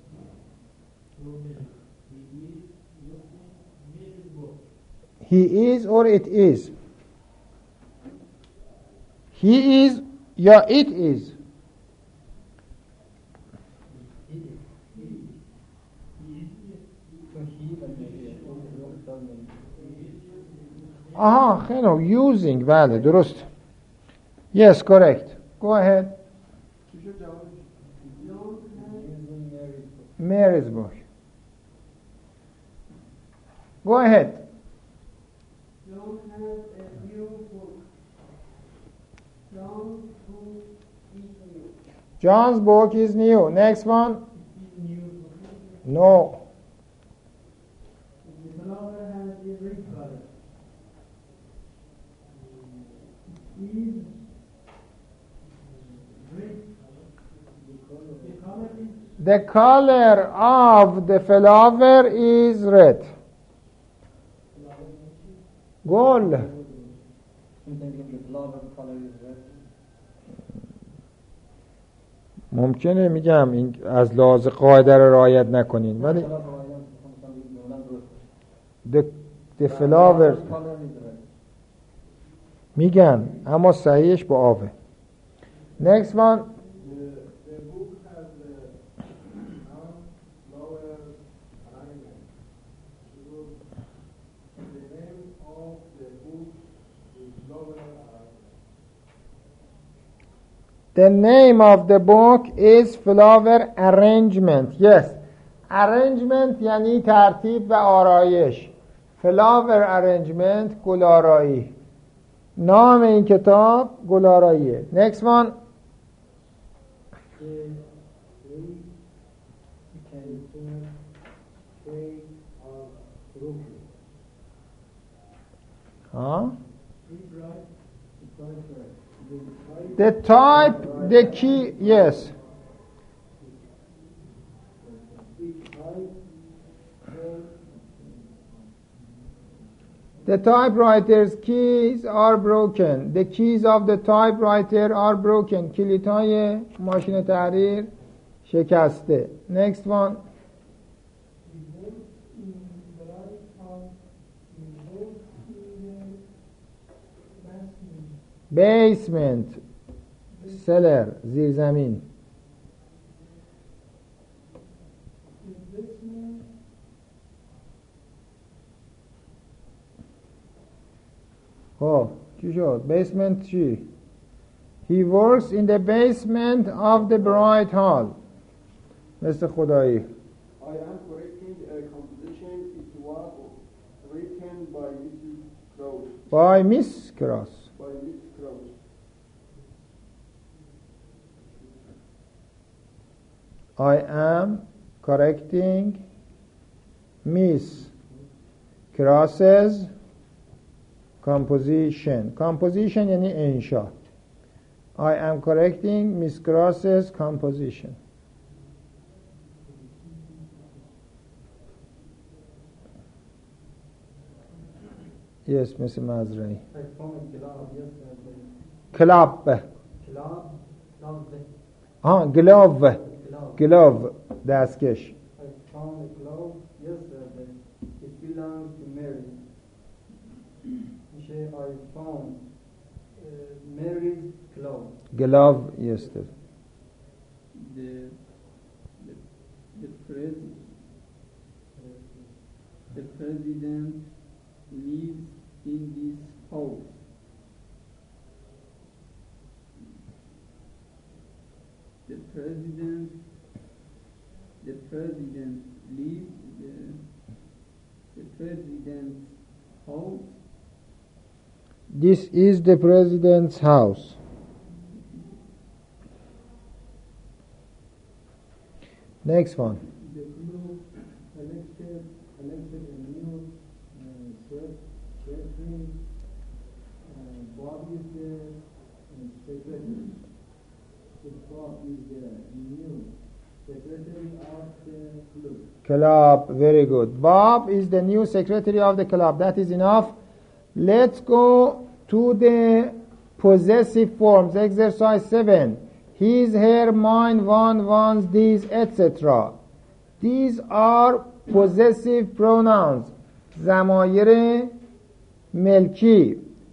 He is or it is. He is یا it is. آها خیلی using. بله درست. Yes, correct. Go ahead. Mary's book. Go ahead. John has a new book. John's book is new. John's book is new. Next one. No. The flower has a red color. Is red. The color of the flower is red. Goal. Sometimes the flower color is red. ممکنه میگم این از لحاظ قاعده رو رعایت نکنین ولی the flower میگن اما صحیحش با آوه. next one The book has the flower alignment. The name of the book is flower alignment. The name of the book is flower arrangement. Yes. Arrangement یعنی ترتیب و آرایش. Flower arrangement گل‌آرایی. نام این کتاب گل‌آراییه. Next one. Huh? The type, the key, yes. The typewriter's keys are broken. The keys of the typewriter are broken. کلیدهای ماشین تحریر شکسته. Next one. Basement, cellar, زیرزمین. خب چی شد؟ basement چی؟ He works in the basement of the Bright Hall. مثل خدایی. I am correcting a composition. It was written by Mrs. Krauss. By Miss Cross. By Miss Krauss. I am correcting Miss Cross's composition. Composition یعنی انشا. I am correcting Miss Cross's composition. Yes, مثل مزرعی. کلاب. گلوو. گلوو دستکش. I found a glove yesterday. It belongs to Mary. I found Mary's glove. Glove yesterday. The president lives in this house. The president lives the president's house. This is the president's house. Next one. The group elected a new secretary. Bob is the secretary. Bob is the new secretary of the club. Very good. Bob is the new secretary of the club. That is enough. Let's go to the possessive forms. Exercise 7. His, her, mine, one, one's, these, etc. These are possessive pronouns. ضمایر ملکی.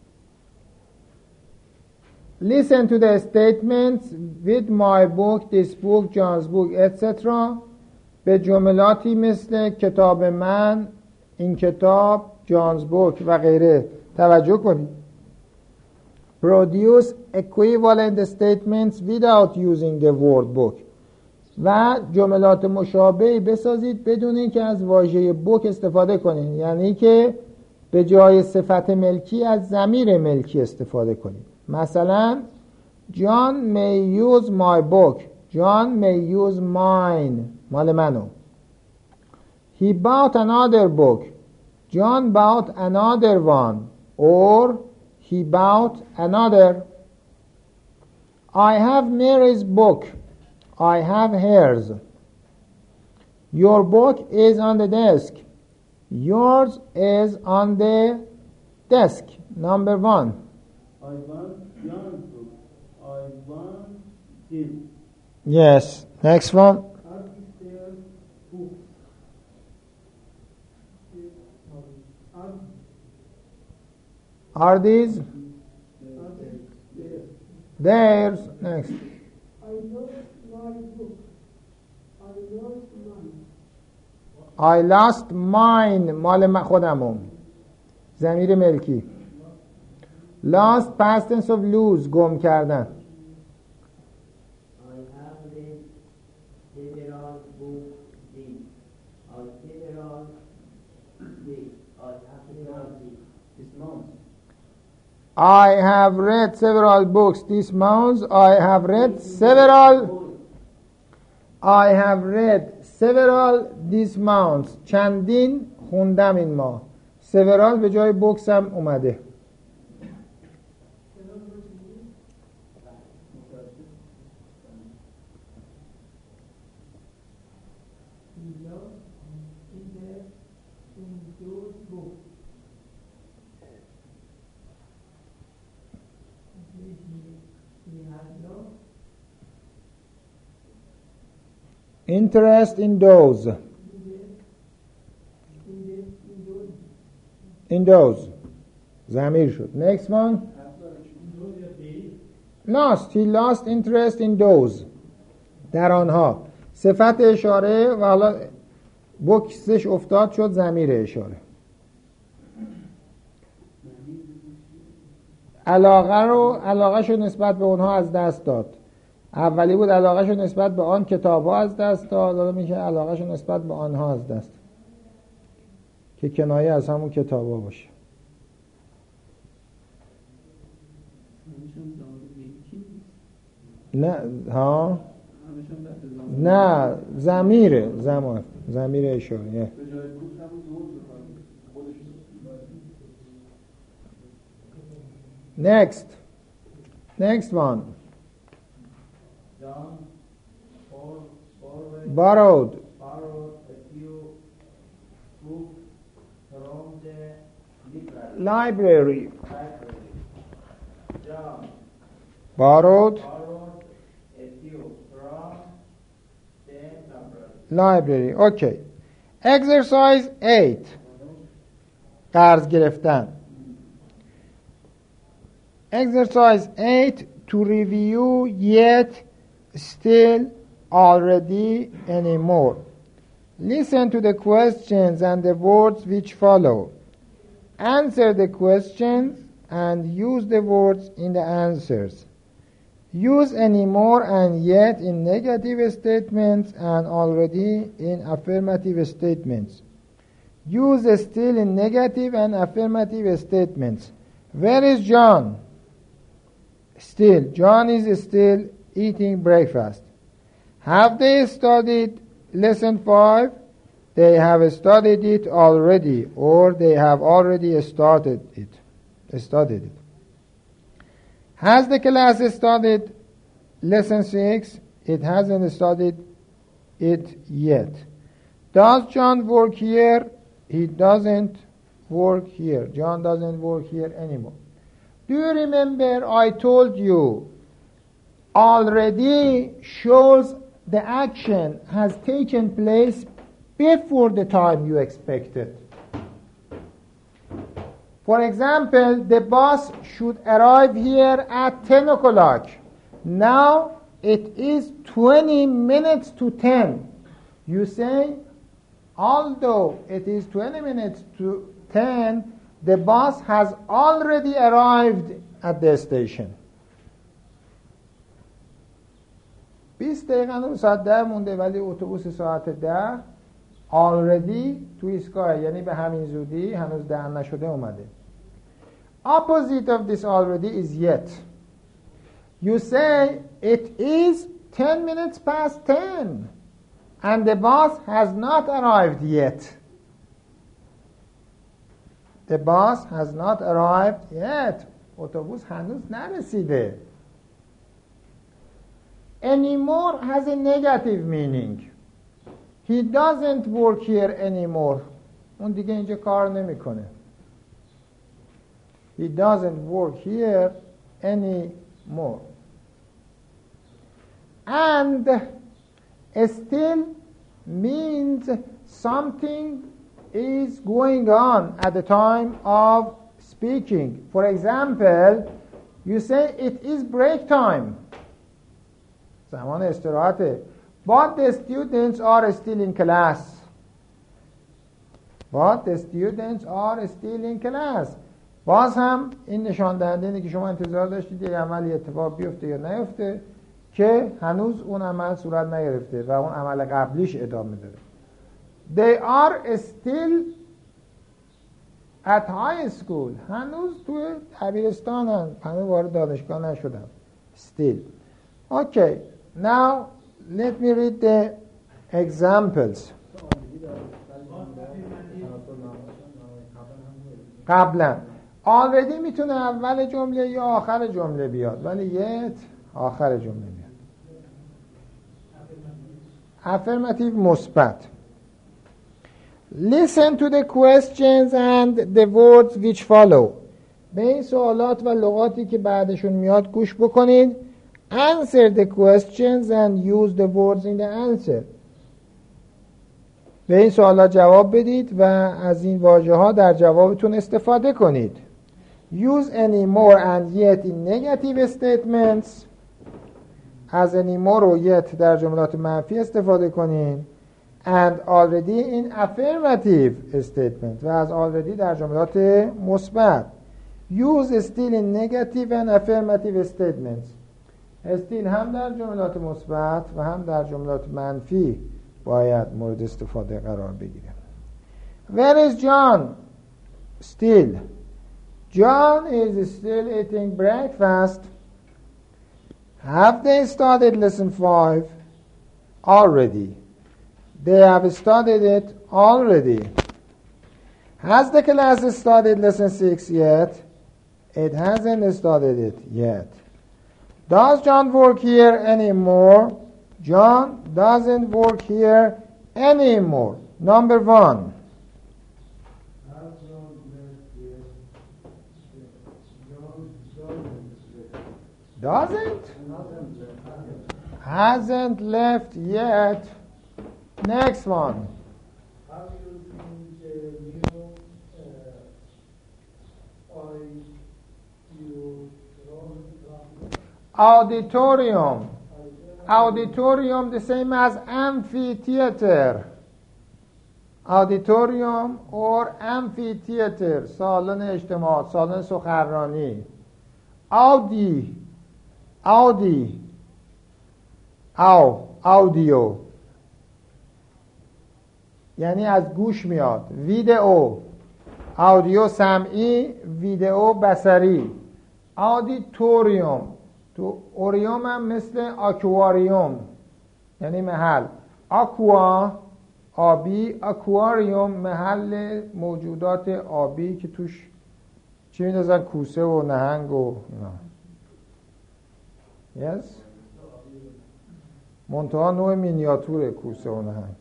Listen to the statements with my book, this book, John's book, etc. به جملاتی مثل کتاب من، این کتاب، جانز بوک و غیره توجه کنید. Produce equivalent statements without using the word book. و جملات مشابهی بسازید بدون اینکه از واژه book استفاده کنید. یعنی که به جای صفت ملکی از ضمیر ملکی استفاده کنید. مثلا John may use my book. John may use mine. مال منو. He bought another book. John bought another one. Or he bought another. I have Mary's book. I have hers. Your book is on the desk. Yours is on the desk. Number 1. I want John's book. I want his. Yes. Next one. Are there books? Are these There. theirs? Next. I lost my book. I lost mine. I lost mine. مال خودمون. ضمیر ملکی. Lost past tense of lose. گم کردن. I have read several books this. I several this. I have several this month. I have read several books this month. I have read several. I have read several this month. چندین خوندم این ماه. several به جای books هم اومده. Interest in those. In those. ضمیر شد. Next one. Lost. He lost interest in those. در آنها. صفت اشاره و حالا بوکسش افتاد شد ضمیر اشاره. علاقه شو نسبت به اونها از دست داد. اولی بود علاقه شو نسبت به آن کتاب ها از دست داد. حالا میشه علاقه شو نسبت به آنها از دست داد که کنایه از همون کتاب ها باشه. نه ها نه ضمیر اشاره. Next one. John borrowed a few books from the library. John borrowed a few from the library. Okay. Exercise 8. قرض گرفتن. Exercise 8. To review yet, still, already, anymore. Listen to the questions and the words which follow. Answer the questions and use the words in the answers. Use anymore and yet in negative statements and already in affirmative statements. Use still in negative and affirmative statements. Where is John? Still. John is still eating breakfast. Have they studied lesson 5? They have studied it already, or they have already started it. Has the class studied lesson 6? It hasn't studied it yet. Does John work here? He doesn't work here. John doesn't work here anymore. Do you remember I told you already shows the action has taken place before the time you expected. For example, the bus should arrive here at 10 o'clock. Now it is 20 minutes to 10. You say, although it is 20 minutes to 10, the bus has already arrived at the station. 20 دقیقه هنوز ساعت 10 مونده ولی اتوبوس ساعت 10 already تو ایستگاه، یعنی به همین زودی هنوز 10 نشده اومده. Opposite of this already is yet. You say it is 10 minutes past 10 and the bus has not arrived yet. The bus has not arrived yet. اتوبوس هنوز نرسیده. Anymore has a negative meaning. He doesn't work here anymore. اون دیگه اینجا کار نمیکنه. He doesn't work here anymore. and still means something is going on at the time of speaking. For example, you say it is break time. زمان استراحته. But the students are still in class. But the students are still in class. باز هم این نشان دهنده اینه که شما انتظار داشتید یه عملی اتفاق بیفته یا نیفته که هنوز اون عمل صورت نگرفته و اون عمل قبلیش ادامه داره. They are still at high school. هنوز توی دبیرستان هنوز وارد دانشگاه نشدن. Still. Okay. Now let me read the examples. قبلا already میتونه اول جمله یا آخر جمله بیاد ولی yet آخر جمله بیاد. affirmative مثبت. Listen to the questions and the words which follow. به این سوالات و لغاتی که بعدشون میاد گوش بکنید. Answer the questions and use the words in the answer. به این سوالات جواب بدید و از این واژه‌ها در جوابتون استفاده کنید. Use any more and yet in negative statements. از any more و yet در جملات منفی استفاده کنید. And already in affirmative statement و از already در جملات مثبت. Use still in negative and affirmative statements. still هم در جملات مثبت و هم در جملات منفی باید مورد استفاده قرار بگیره. Where is John? Still. John is still eating breakfast. Have they started lesson 5? Already. They have started it already. Has the class started lesson 6 yet? It hasn't started it yet. Does John work here anymore? John doesn't work here anymore. Number 1. Doesn't? Hasn't left yet. Next one. Have you seen the new Auditorium. Auditorium the same as amphitheater. Auditorium or amphitheater. سالن اجتماع، سالن سخنرانی. Audi. Audi. Audio. یعنی از گوش میاد. ویدئو. آدیو سمعی، ویدئو بصری. آدیتوریوم. تو اوریوم هم مثل آکواریوم یعنی محل. آکوا آبی، آکواریوم محل موجودات آبی که توش چی می‌دازن؟ کوسه و نهنگ و اینا. yes منتها نوع مینیاتور کوسه و نهنگ.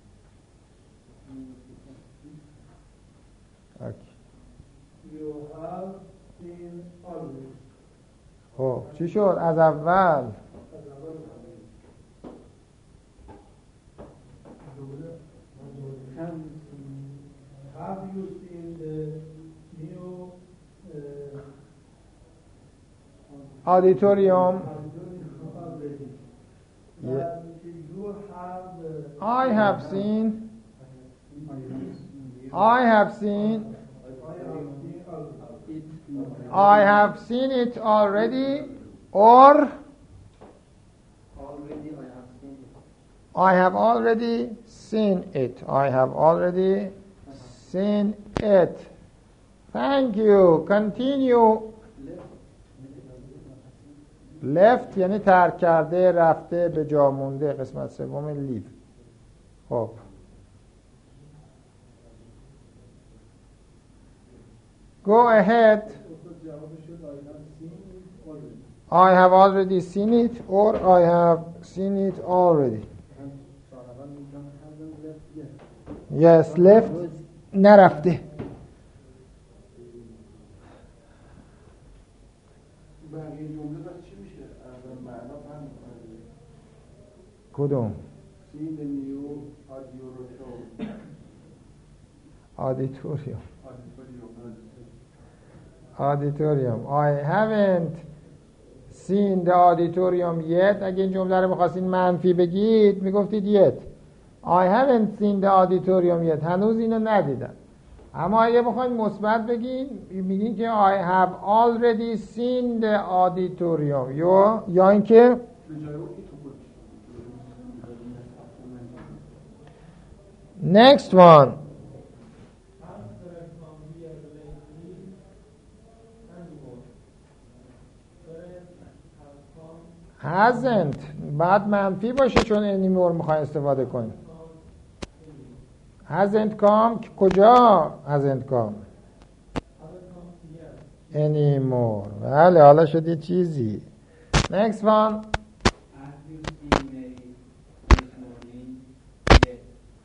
You have seen already. خب چی شد؟ از اول Have you seen the new auditorium? already? Yeah. You have I have seen I have seen it already or I have already seen it. I have already seen it. Thank you. Continue. Left یعنی ترک کرده، رفته، به جا مونده. قسمت سوم leave. خب go ahead. I have already seen it or I have seen it already. Yes, left نرفته. بقیه جمله پس چی میشه؟ از معنا فهم کدوم؟ seen the new audio show. آدیتوریوم. آدیتوریوم. I haven't seen the auditorium yet. اگه این جمله رو بخواستین منفی بگید میگفتید yet. I haven't seen the auditorium yet. هنوز اینو ندیدم. اما اگه بخواید مثبت بگین میگین که I have already seen the auditorium. یا اینکه next one. hasn't بعد منفی باشه چون anymore میخوای استفاده کنی. hasn't come کجا hasn't come anymore. بله حالا شد یه چیزی. next one. Have you seen Mary this morning? Yes.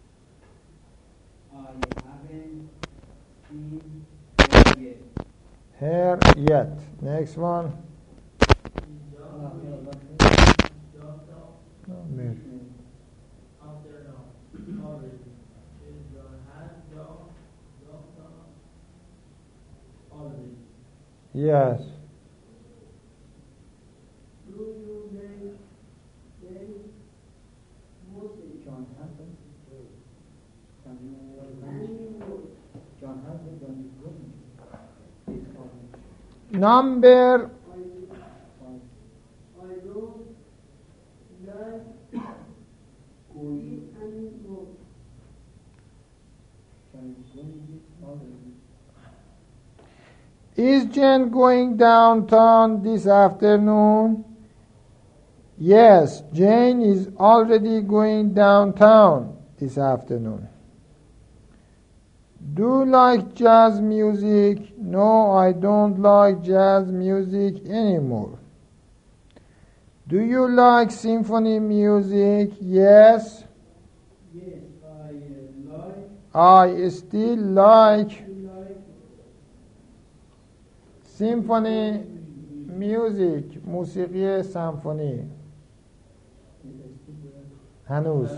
I haven't seen her yet. her yet. next one. Yes. Do you make music? John Hanson. John Hanson, John is good. Number I don't like it anymore. Is Jen going downtown this afternoon? Yes, Jane is already going downtown this afternoon. Do you like jazz music? No, I don't like jazz music anymore. Do you like symphony music? Yes. Yes, I I still like symphony music. موسیقی سمفونی. هنوز.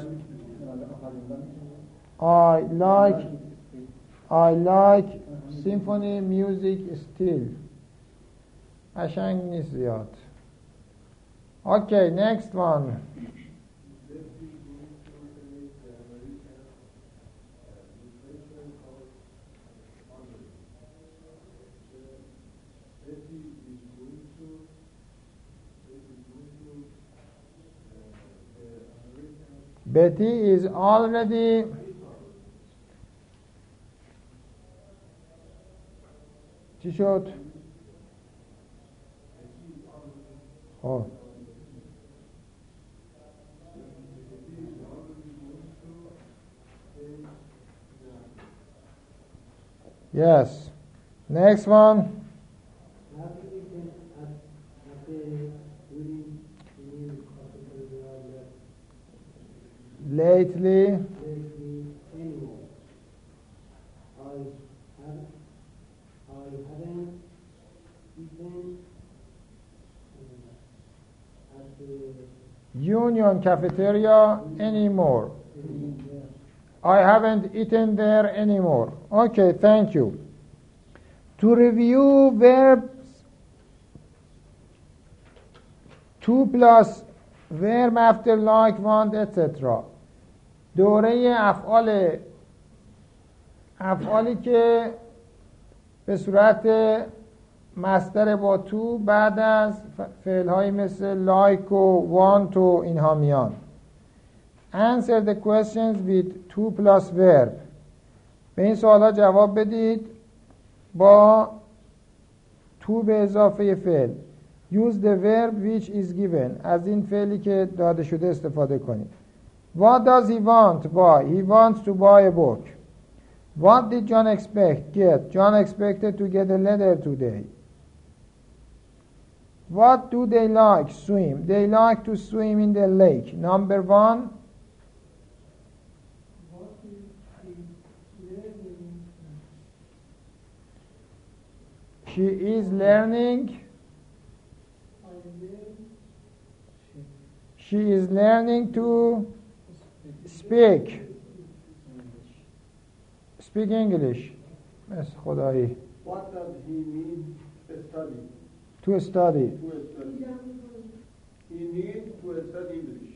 I like symphony music still. قشنگ نیست زیاد. Okay, next one. Betty is already چی شد؟ oh. Yes. Next one. Have you eaten at the reading Lately. anymore? I haven't eaten at the Union Cafeteria anymore. I haven't eaten there anymore. Okay, thank you. To review verbs, 2 plus verb after like, want, etc. دوره افعالی که به صورت مصدر با تو بعد از فعل‌هایی مثل like و want و اینها میان. Answer the questions with 2 plus verb. به این سوال‌ها جواب بدید با to به اضافه فعل. Use the verb which is given. از این فعلی که داده شده استفاده کنید. What does he want? Buy. He wants to buy a book. What did John expect? Get. John expected to get a letter today. What do they like? Swim. They like to swim in the lake. Number 1. What is he learning? She is learning. I learn She is learning to speak English. بس خدایی. What does he need to study? To study. To study. He needs to study English.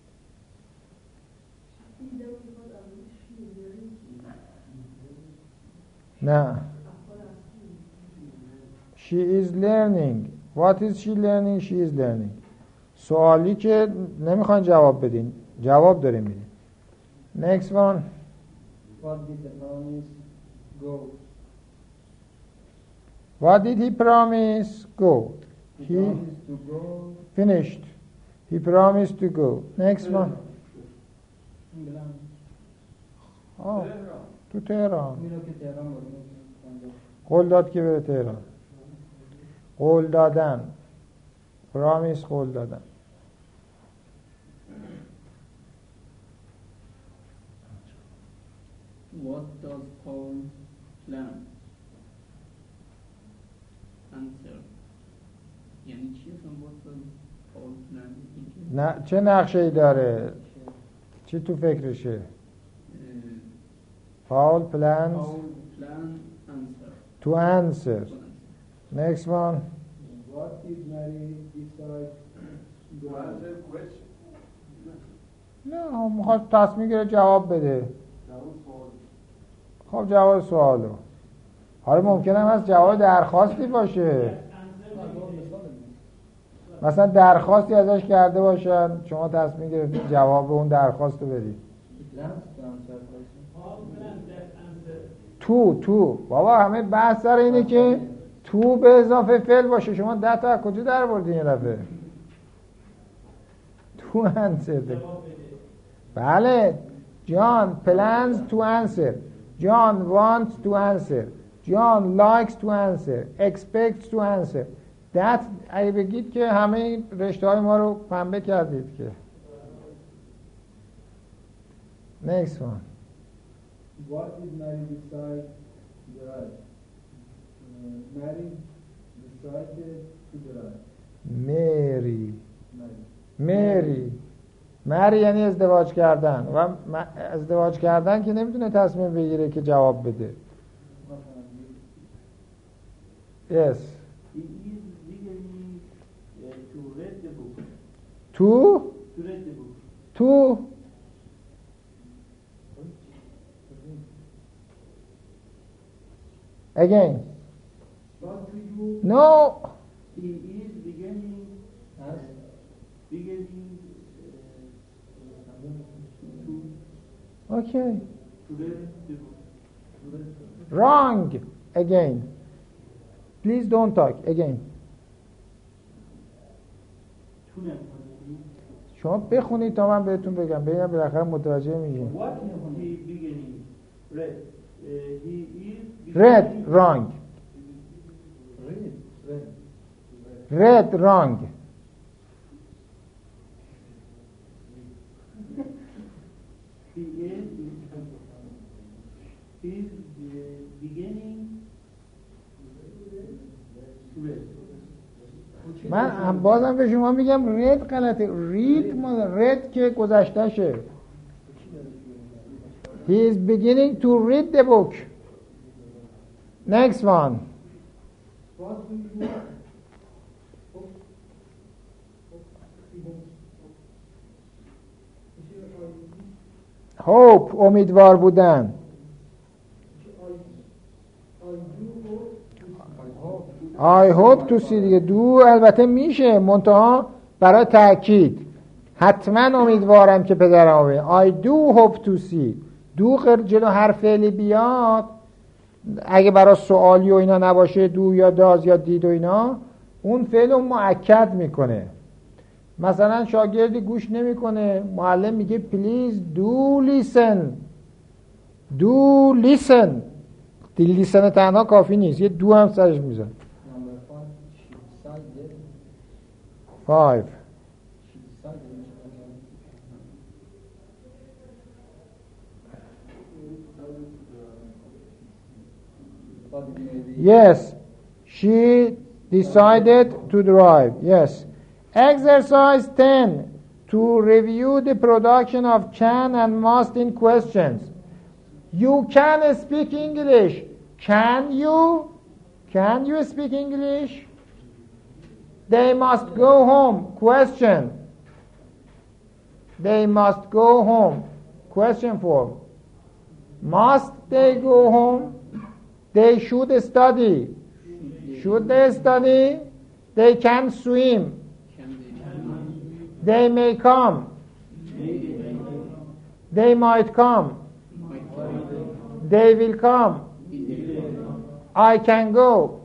نه. She is learning. What is she learning? She is learning. سوالی که نمیخواین جواب بدین. جواب داریم میدین. Next one. What did the promise go? What did he promise? Go. He promised to go. Finished. He promised to go. Next one. England. تو تهران. میره که تهران بود. قول داد که بره تهران. قول دادن. پرامیس قول دادن. What does Paul plan? Answer. یعنی چی اصلا what does Paul plan? نه چه نقشه‌ای داره؟ چی تو فکرشه؟ Paul plans to answer. Next one. What did Mary decide to answer question? نه میخواد تصمیم گیره جواب بده. خب جواب سوالو. حالا ممکنه هم از جواب درخواستی باشه. مثلا درخواستی ازش کرده باشن شما تصمیم گرفتید جواب اون درخواست رو بدید. تو بابا همه بحث سر اینه که تو به اضافه فعل باشه. شما 10 تا از کجا در بردین یه دفعه؟ تو answer. بله. John plans to answer. John wants to answer. John likes to answer. Expects to answer. That اگه بگید که همه رشته های ما رو پنبه کردید که. Next one. What did Mary decide to drive? Mary decided to drive. مری یعنی ازدواج کردن و ازدواج کردن که نمیتونه تصمیم بگیره که جواب بده. Yes. He is beginning to read the book. To read the book. To again. No. He is beginning Okay. to read the book. Wrong. Again. Please don't talk. Again. شما بخونید تا من بهتون بگم. ببینم بالاخره متوجه میشین. What is he beginning? Read. He is Read. Wrong. Read. Wrong. He is beginning to read. من بازم به شما میگم رید غلطه. رید که گذشته شه. He is beginning to read the book. Next one. Hope. امیدوار بودن. I hope to see دیگه. دو البته میشه منتها برای تأکید حتما امیدوارم که پدرم بیاد. I do hope to see. دو جلو هر فعلی بیاد اگه برای سوالی و اینا نباشه دو یا داز یا دید و اینا اون فعل رو مؤکد میکنه. مثلا شاگردی گوش نمیکنه معلم میگه please do listen. do listen. لیسن تنها کافی نیست یه دو هم سرش میزن. 5. Yes, she decided to drive. Yes. Exercise 10. to review the production of can and must in questions. You can speak English. Can you? Can you speak English? They must go home. Question. They must go home. Question form. Must they go home? They should study. Should they study? They can swim. They may come. They might come. They will come. I can go.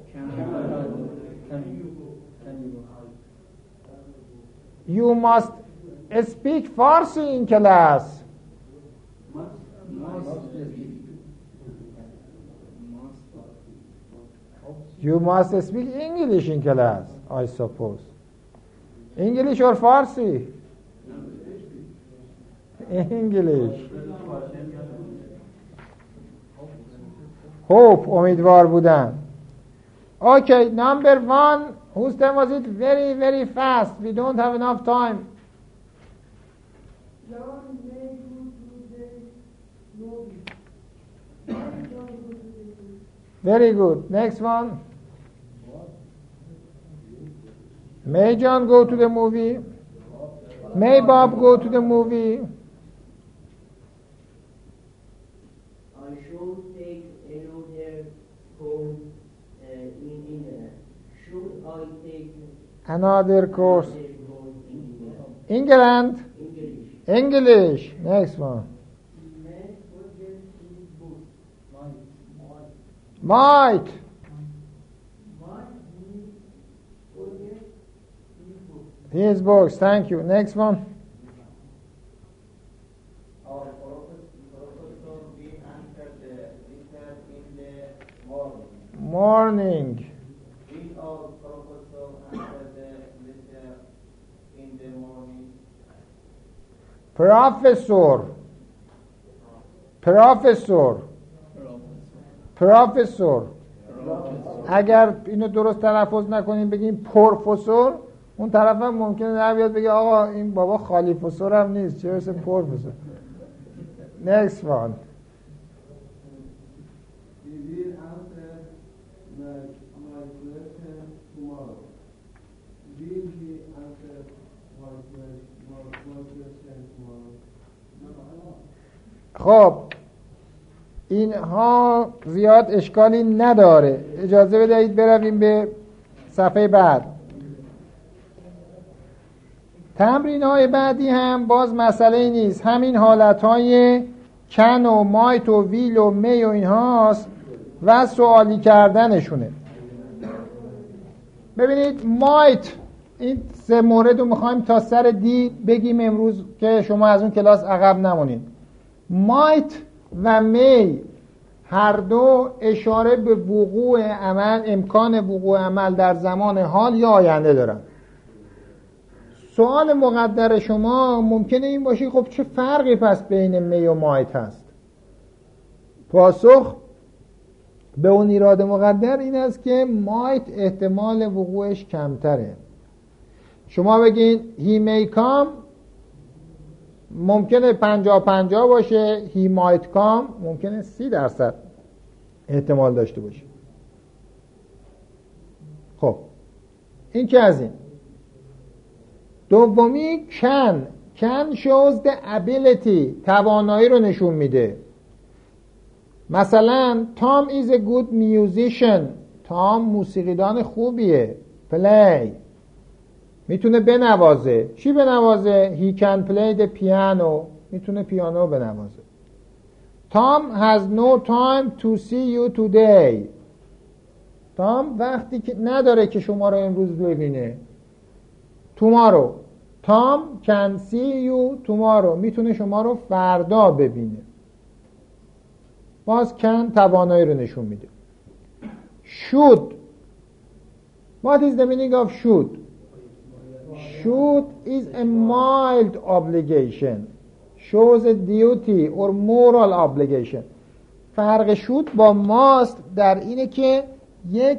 You must speak Farsi in class. You must speak English in class, I suppose. English or Farsi? English. Hope, امیدوار بودن. Okay, number 1. Whose time was it? Very, very fast. We don't have enough time. John may go to the movie. John go to the movie. Very good. Next one. May John go to the movie? May Bob go to the movie? I should take another course in England. Should I take Another course. in England? English? English. Next one. May forget his book. Might. Might he forget his book. His books. Thank you. Next one. Our professor we answered the letter in the morning. Morning. Did our professor answer the letter in the morning? Professor. Professor. پروفسور. اگر اینو درست تلفظ نکنیم بگیم پروفسور، اون طرف هم ممکنه در بیاد بگه آقا این بابا خالی فسور هم نیست، چه برسه پروفسور. Next one. We will answer my question tomorrow. Will he answer my question tomorrow? خب اینها زیاد اشکالی نداره. اجازه بدهید برویم به صفحه بعد. تمرین های بعدی هم باز مسئله نیست، همین حالت های کن و مایت و ویل و می و اینهاست و سوالی کردنشونه. ببینید مایت، این 3 مورد رو میخوایم تا سر دی بگیم امروز که شما از اون کلاس عقب نمونید. مایت و می هر دو اشاره به وقوع عمل، امکان وقوع عمل در زمان حال یا آینده دارن. سوال مقدر شما ممکنه این باشه خب چه فرقی پس بین می و مایت هست؟ پاسخ به اون ایراد مقدر این است که مایت احتمال وقوعش کمتره. شما بگین he may come ممکنه 50-50 باشه، he might come ممکنه 30% احتمال داشته باشه. خب این که از این. دومی can shows the ability، توانایی رو نشون میده. مثلا Tom is a good musician، تام موسیقیدان خوبیه. play میتونه بنوازه. چی بنوازه؟ he can play the piano، میتونه پیانو بنوازه. Tom has no time to see you today، تام وقتی که نداره که شما رو امروز ببینه. tomorrow Tom can see you tomorrow، میتونه شما رو فردا ببینه. باز can توانایی رو نشون میده. should what is the meaning of should؟ should is a mild obligation، shows a duty or moral obligation. فرق should با must در اینه که یک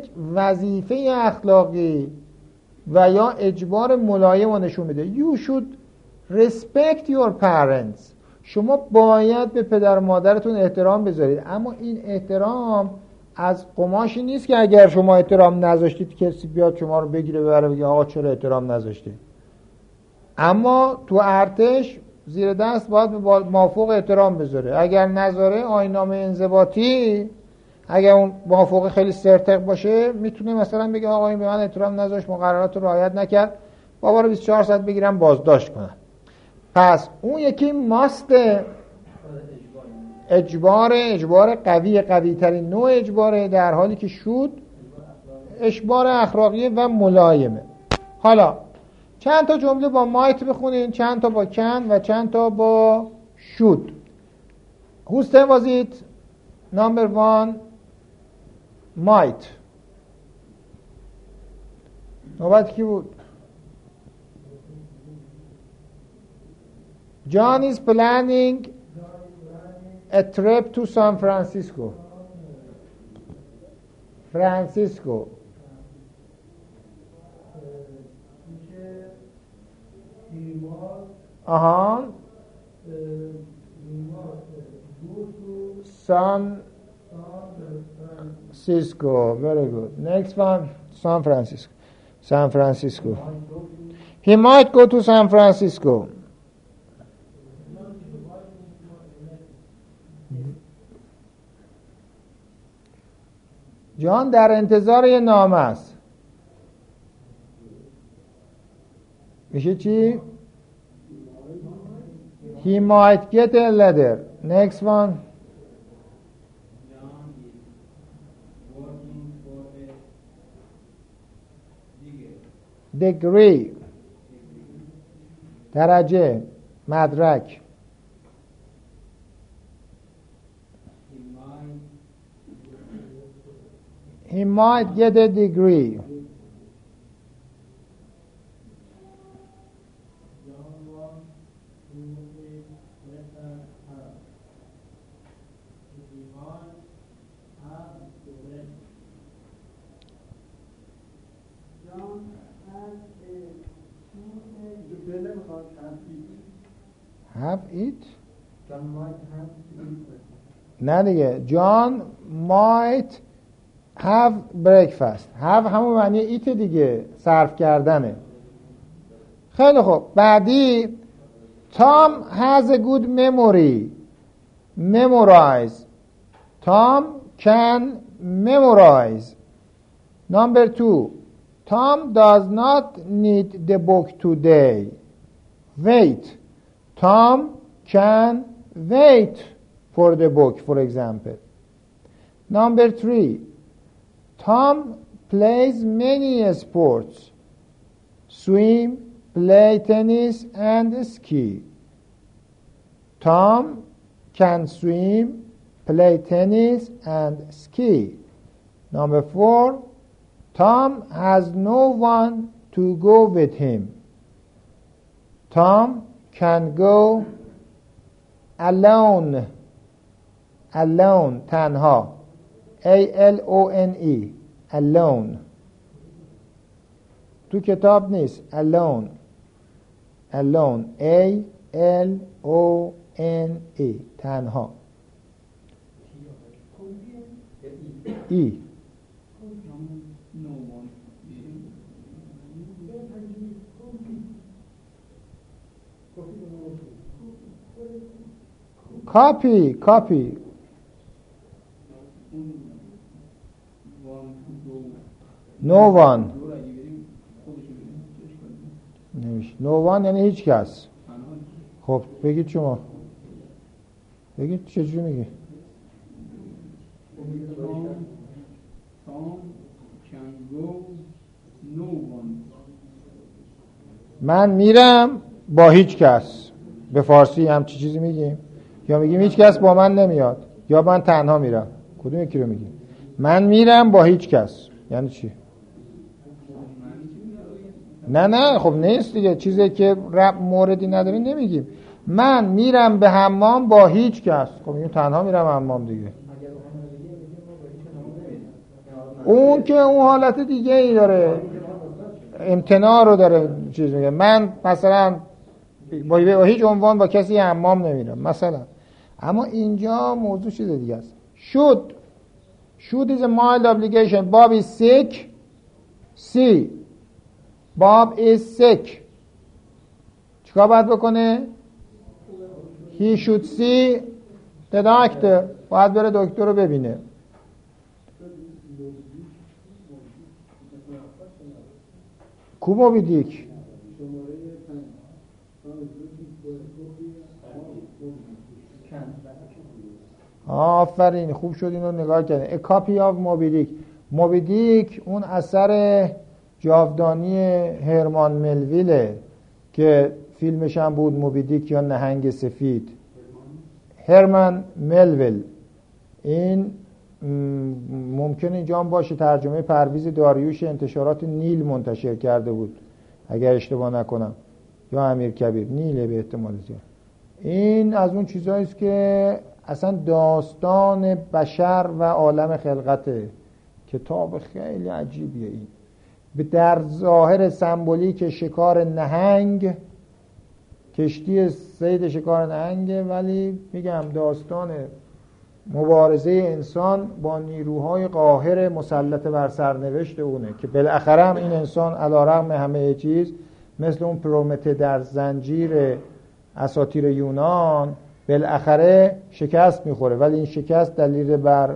وظیفه اخلاقی و یا اجبار ملایم رو نشون میده. You should respect your parents. شما باید به پدر و مادرتون احترام بذارید، اما این احترام از قماشی نیست که اگر شما احترام نذاشتید کسی بیاد شما رو بگیره ببره بگه آقا چرا احترام نذاشتید. اما تو ارتش زیر دست باید به مافوق احترام بذاره، اگر نذاره آیین‌نامه انضباطی، اگر اون مافوق خیلی سرتق باشه میتونه مثلا بگه آقا این به من احترام نذاشت، مقررات رو رعایت نکرد، بابا رو 24 ساعت بگیرم بازداشت کنن. پس اون یکی ماست، اجبار قوی ترین نوع اجباره، در حالی که شود اجبار اخلاقی و ملایمه. حالا چند تا جمله با مایت بخونین، چند تا با کن و چند تا با شود. Whose turn was it? Number 1 might. نوبت کی بود؟ John is planning a trip to San Francisco. San Francisco. Very good. Next one, San Francisco. He might go to San Francisco. جان در انتظار یه نامه است. میشه چی؟ He might get a letter. Next one. John is working for a degree. درجه، مدرک. He might get a degree. Have it? نه دیگه. John might have breakfast. have همون معنی eat دیگه، صرف کردنه. خیلی خوب. بعدی Tom has a good memory. Memorize. Tom can memorize. Number 2. Tom does not need the book today. Wait. Tom can wait for the book, for example. Number 3. Tom plays many sports. Swim, play tennis, and ski. Tom can swim, play tennis, and ski. Number 4. Tom has no one to go with him. Tom can go alone. Alone, تنها. A-L-O-N-E. Alone. تو کتاب نیست. Alone. Alone. A-L-O-N-E. تنها. E. Copy. No one. No one یعنی هیچ کس. خب بگید شما. بگید چجوری میگی؟ من میرم با هیچ کس. به فارسی هم چیزی میگیم؟ یا میگیم هیچ کس با من نمیاد، یا من تنها میرم. کدوم یکی رو میگیم؟ من میرم با هیچ کس یعنی چی؟ نه خب نیست دیگه، چیزی که موردی نداره نمیگیم. من میرم به حمام با هیچ کس. خب میگیم تنها میرم حمام دیگه. اون که اون حالت دیگه ای داره، امتناع رو داره چیز میگه. من مثلا با هیچ عنوان با کسی حمام نمیرم مثلا. اما اینجا موضوع چیز دیگه است. should is a mild obligation. Bob is sick. See, Bob is sick. چیکار باید بکنه؟ He should see the doctor. باید بره دکتر رو ببینه. کو موبی دیک؟ آفرین، خوب شد اینو نگاه کردین. A copy of Moby Dick. موبی دیک اون اثر جاودانی هرمان ملویله که فیلمش هم بود، موبی دیک یا نهنگ سفید. هرمان ملویل. این ممکنه اینجا هم باشه، ترجمه پرویز داریوش انتشارات نیل منتشر کرده بود اگر اشتباه نکنم، یا امیر کبیر، نیله به احتمال زیاد. این از اون چیزایی است که اصلا داستان بشر و عالم خلقته. کتاب خیلی عجیبیه این. به در ظاهر سمبولیک شکار نهنگ، کشتی صید شکار نهنگه، ولی میگم داستان مبارزه انسان با نیروهای قاهر مسلط بر سرنوشت اونه که بالاخره هم این انسان علیرغم همه چیز مثل اون پرومته در زنجیر اساطیر یونان بالاخره شکست میخوره، ولی این شکست دلیل بر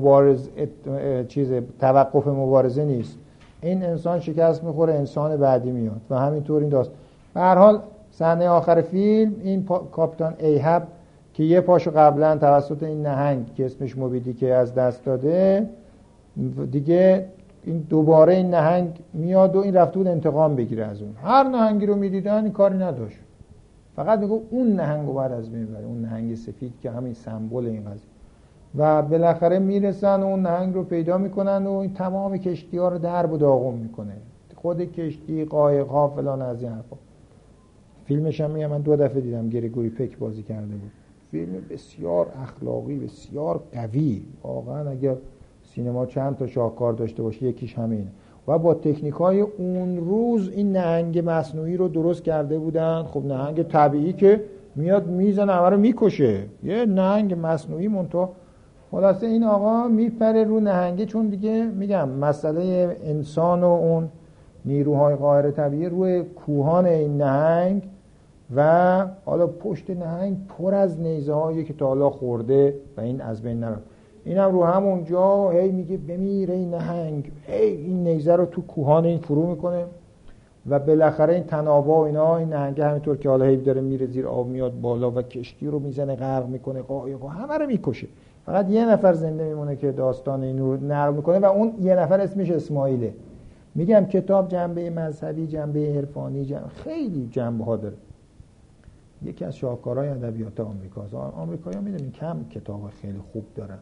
توقف مبارزه نیست. این انسان شکست میخوره، انسان بعدی میاد و همینطور این داست. به هر حال صحنه آخر فیلم این کاپیتان ایهاب که یه پاشو قبلا توسط این نهنگ که اسمش موبی دیک از دست داده دیگه، این دوباره این نهنگ میاد و این رفته بود انتقام بگیره از اون. هر نهنگی رو میدیدن این کاری نداشت، فقط میگه اون نهنگو باید از بین ببره، اون نهنگ سفید که همین سمبل این قضیه. و بالاخره میرسن و اون نهنگ رو پیدا میکنن و این تمام کشتی ها رو درب و داغون میکنه، خود کشتی، قایق ها فلان از این حرفا. فیلمش هم من 2 دفعه دیدم، گریگوری پک بازی کرده بود. فیلم بسیار اخلاقی، بسیار قوی. واقعا اگر سینما چند تا شاهکار داشته باشه یکیش همینه. و با تکنیک‌های اون روز این نهنگ مصنوعی رو درست کرده بودن. خب نهنگ طبیعی که میاد میزنه همه رو میکشه، یه نهنگ مصنوعی منتها خلاصه این آقا میپره رو نهنگه، چون دیگه میگم مسئله انسان و اون نیروهای قاهر طبیعی روی کوهان این نهنگ و حالا پشت نهنگ پر از نیزه هایی که تا حالا خورده و این از بین نرفت. اینم رو همونجا هی میگه بمیره این نهنگ، هی این نیزه رو تو کوهان این فرو میکنه و بالاخره این تنابا و اینا، این نهنگ همینطور که حالا هی داره میره زیر آب میاد بالا و کشتی رو میزنه غرق میکنه، قایقا همه رو میکشه. فقط یه نفر زنده میمونه که داستان این رو نقل میکنه و اون یه نفر اسمش اسماعیله. میگم کتاب جنبه مذهبی، جنبه عرفانی، خیلی جنبه ها داره. یکی از شاهکارهای ادبیات آمریکاست. آمریکایی‌ها میدونین کم کتاب خیلی خوب دارن.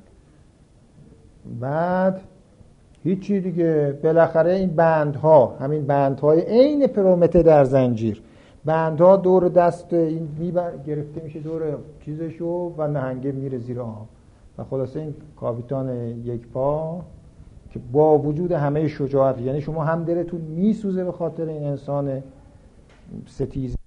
بعد هیچی دیگه، بالاخره این بندها، همین بندهای عین پرومته در زنجیر، بندها دور دست این گرفته میشه دور چیزشو و نهنگه میره زیر آب و خلاصه این کاپیتان یک پا که با وجود همه شجاعت، یعنی شما هم دلتون میسوزه به خاطر این انسان ستیز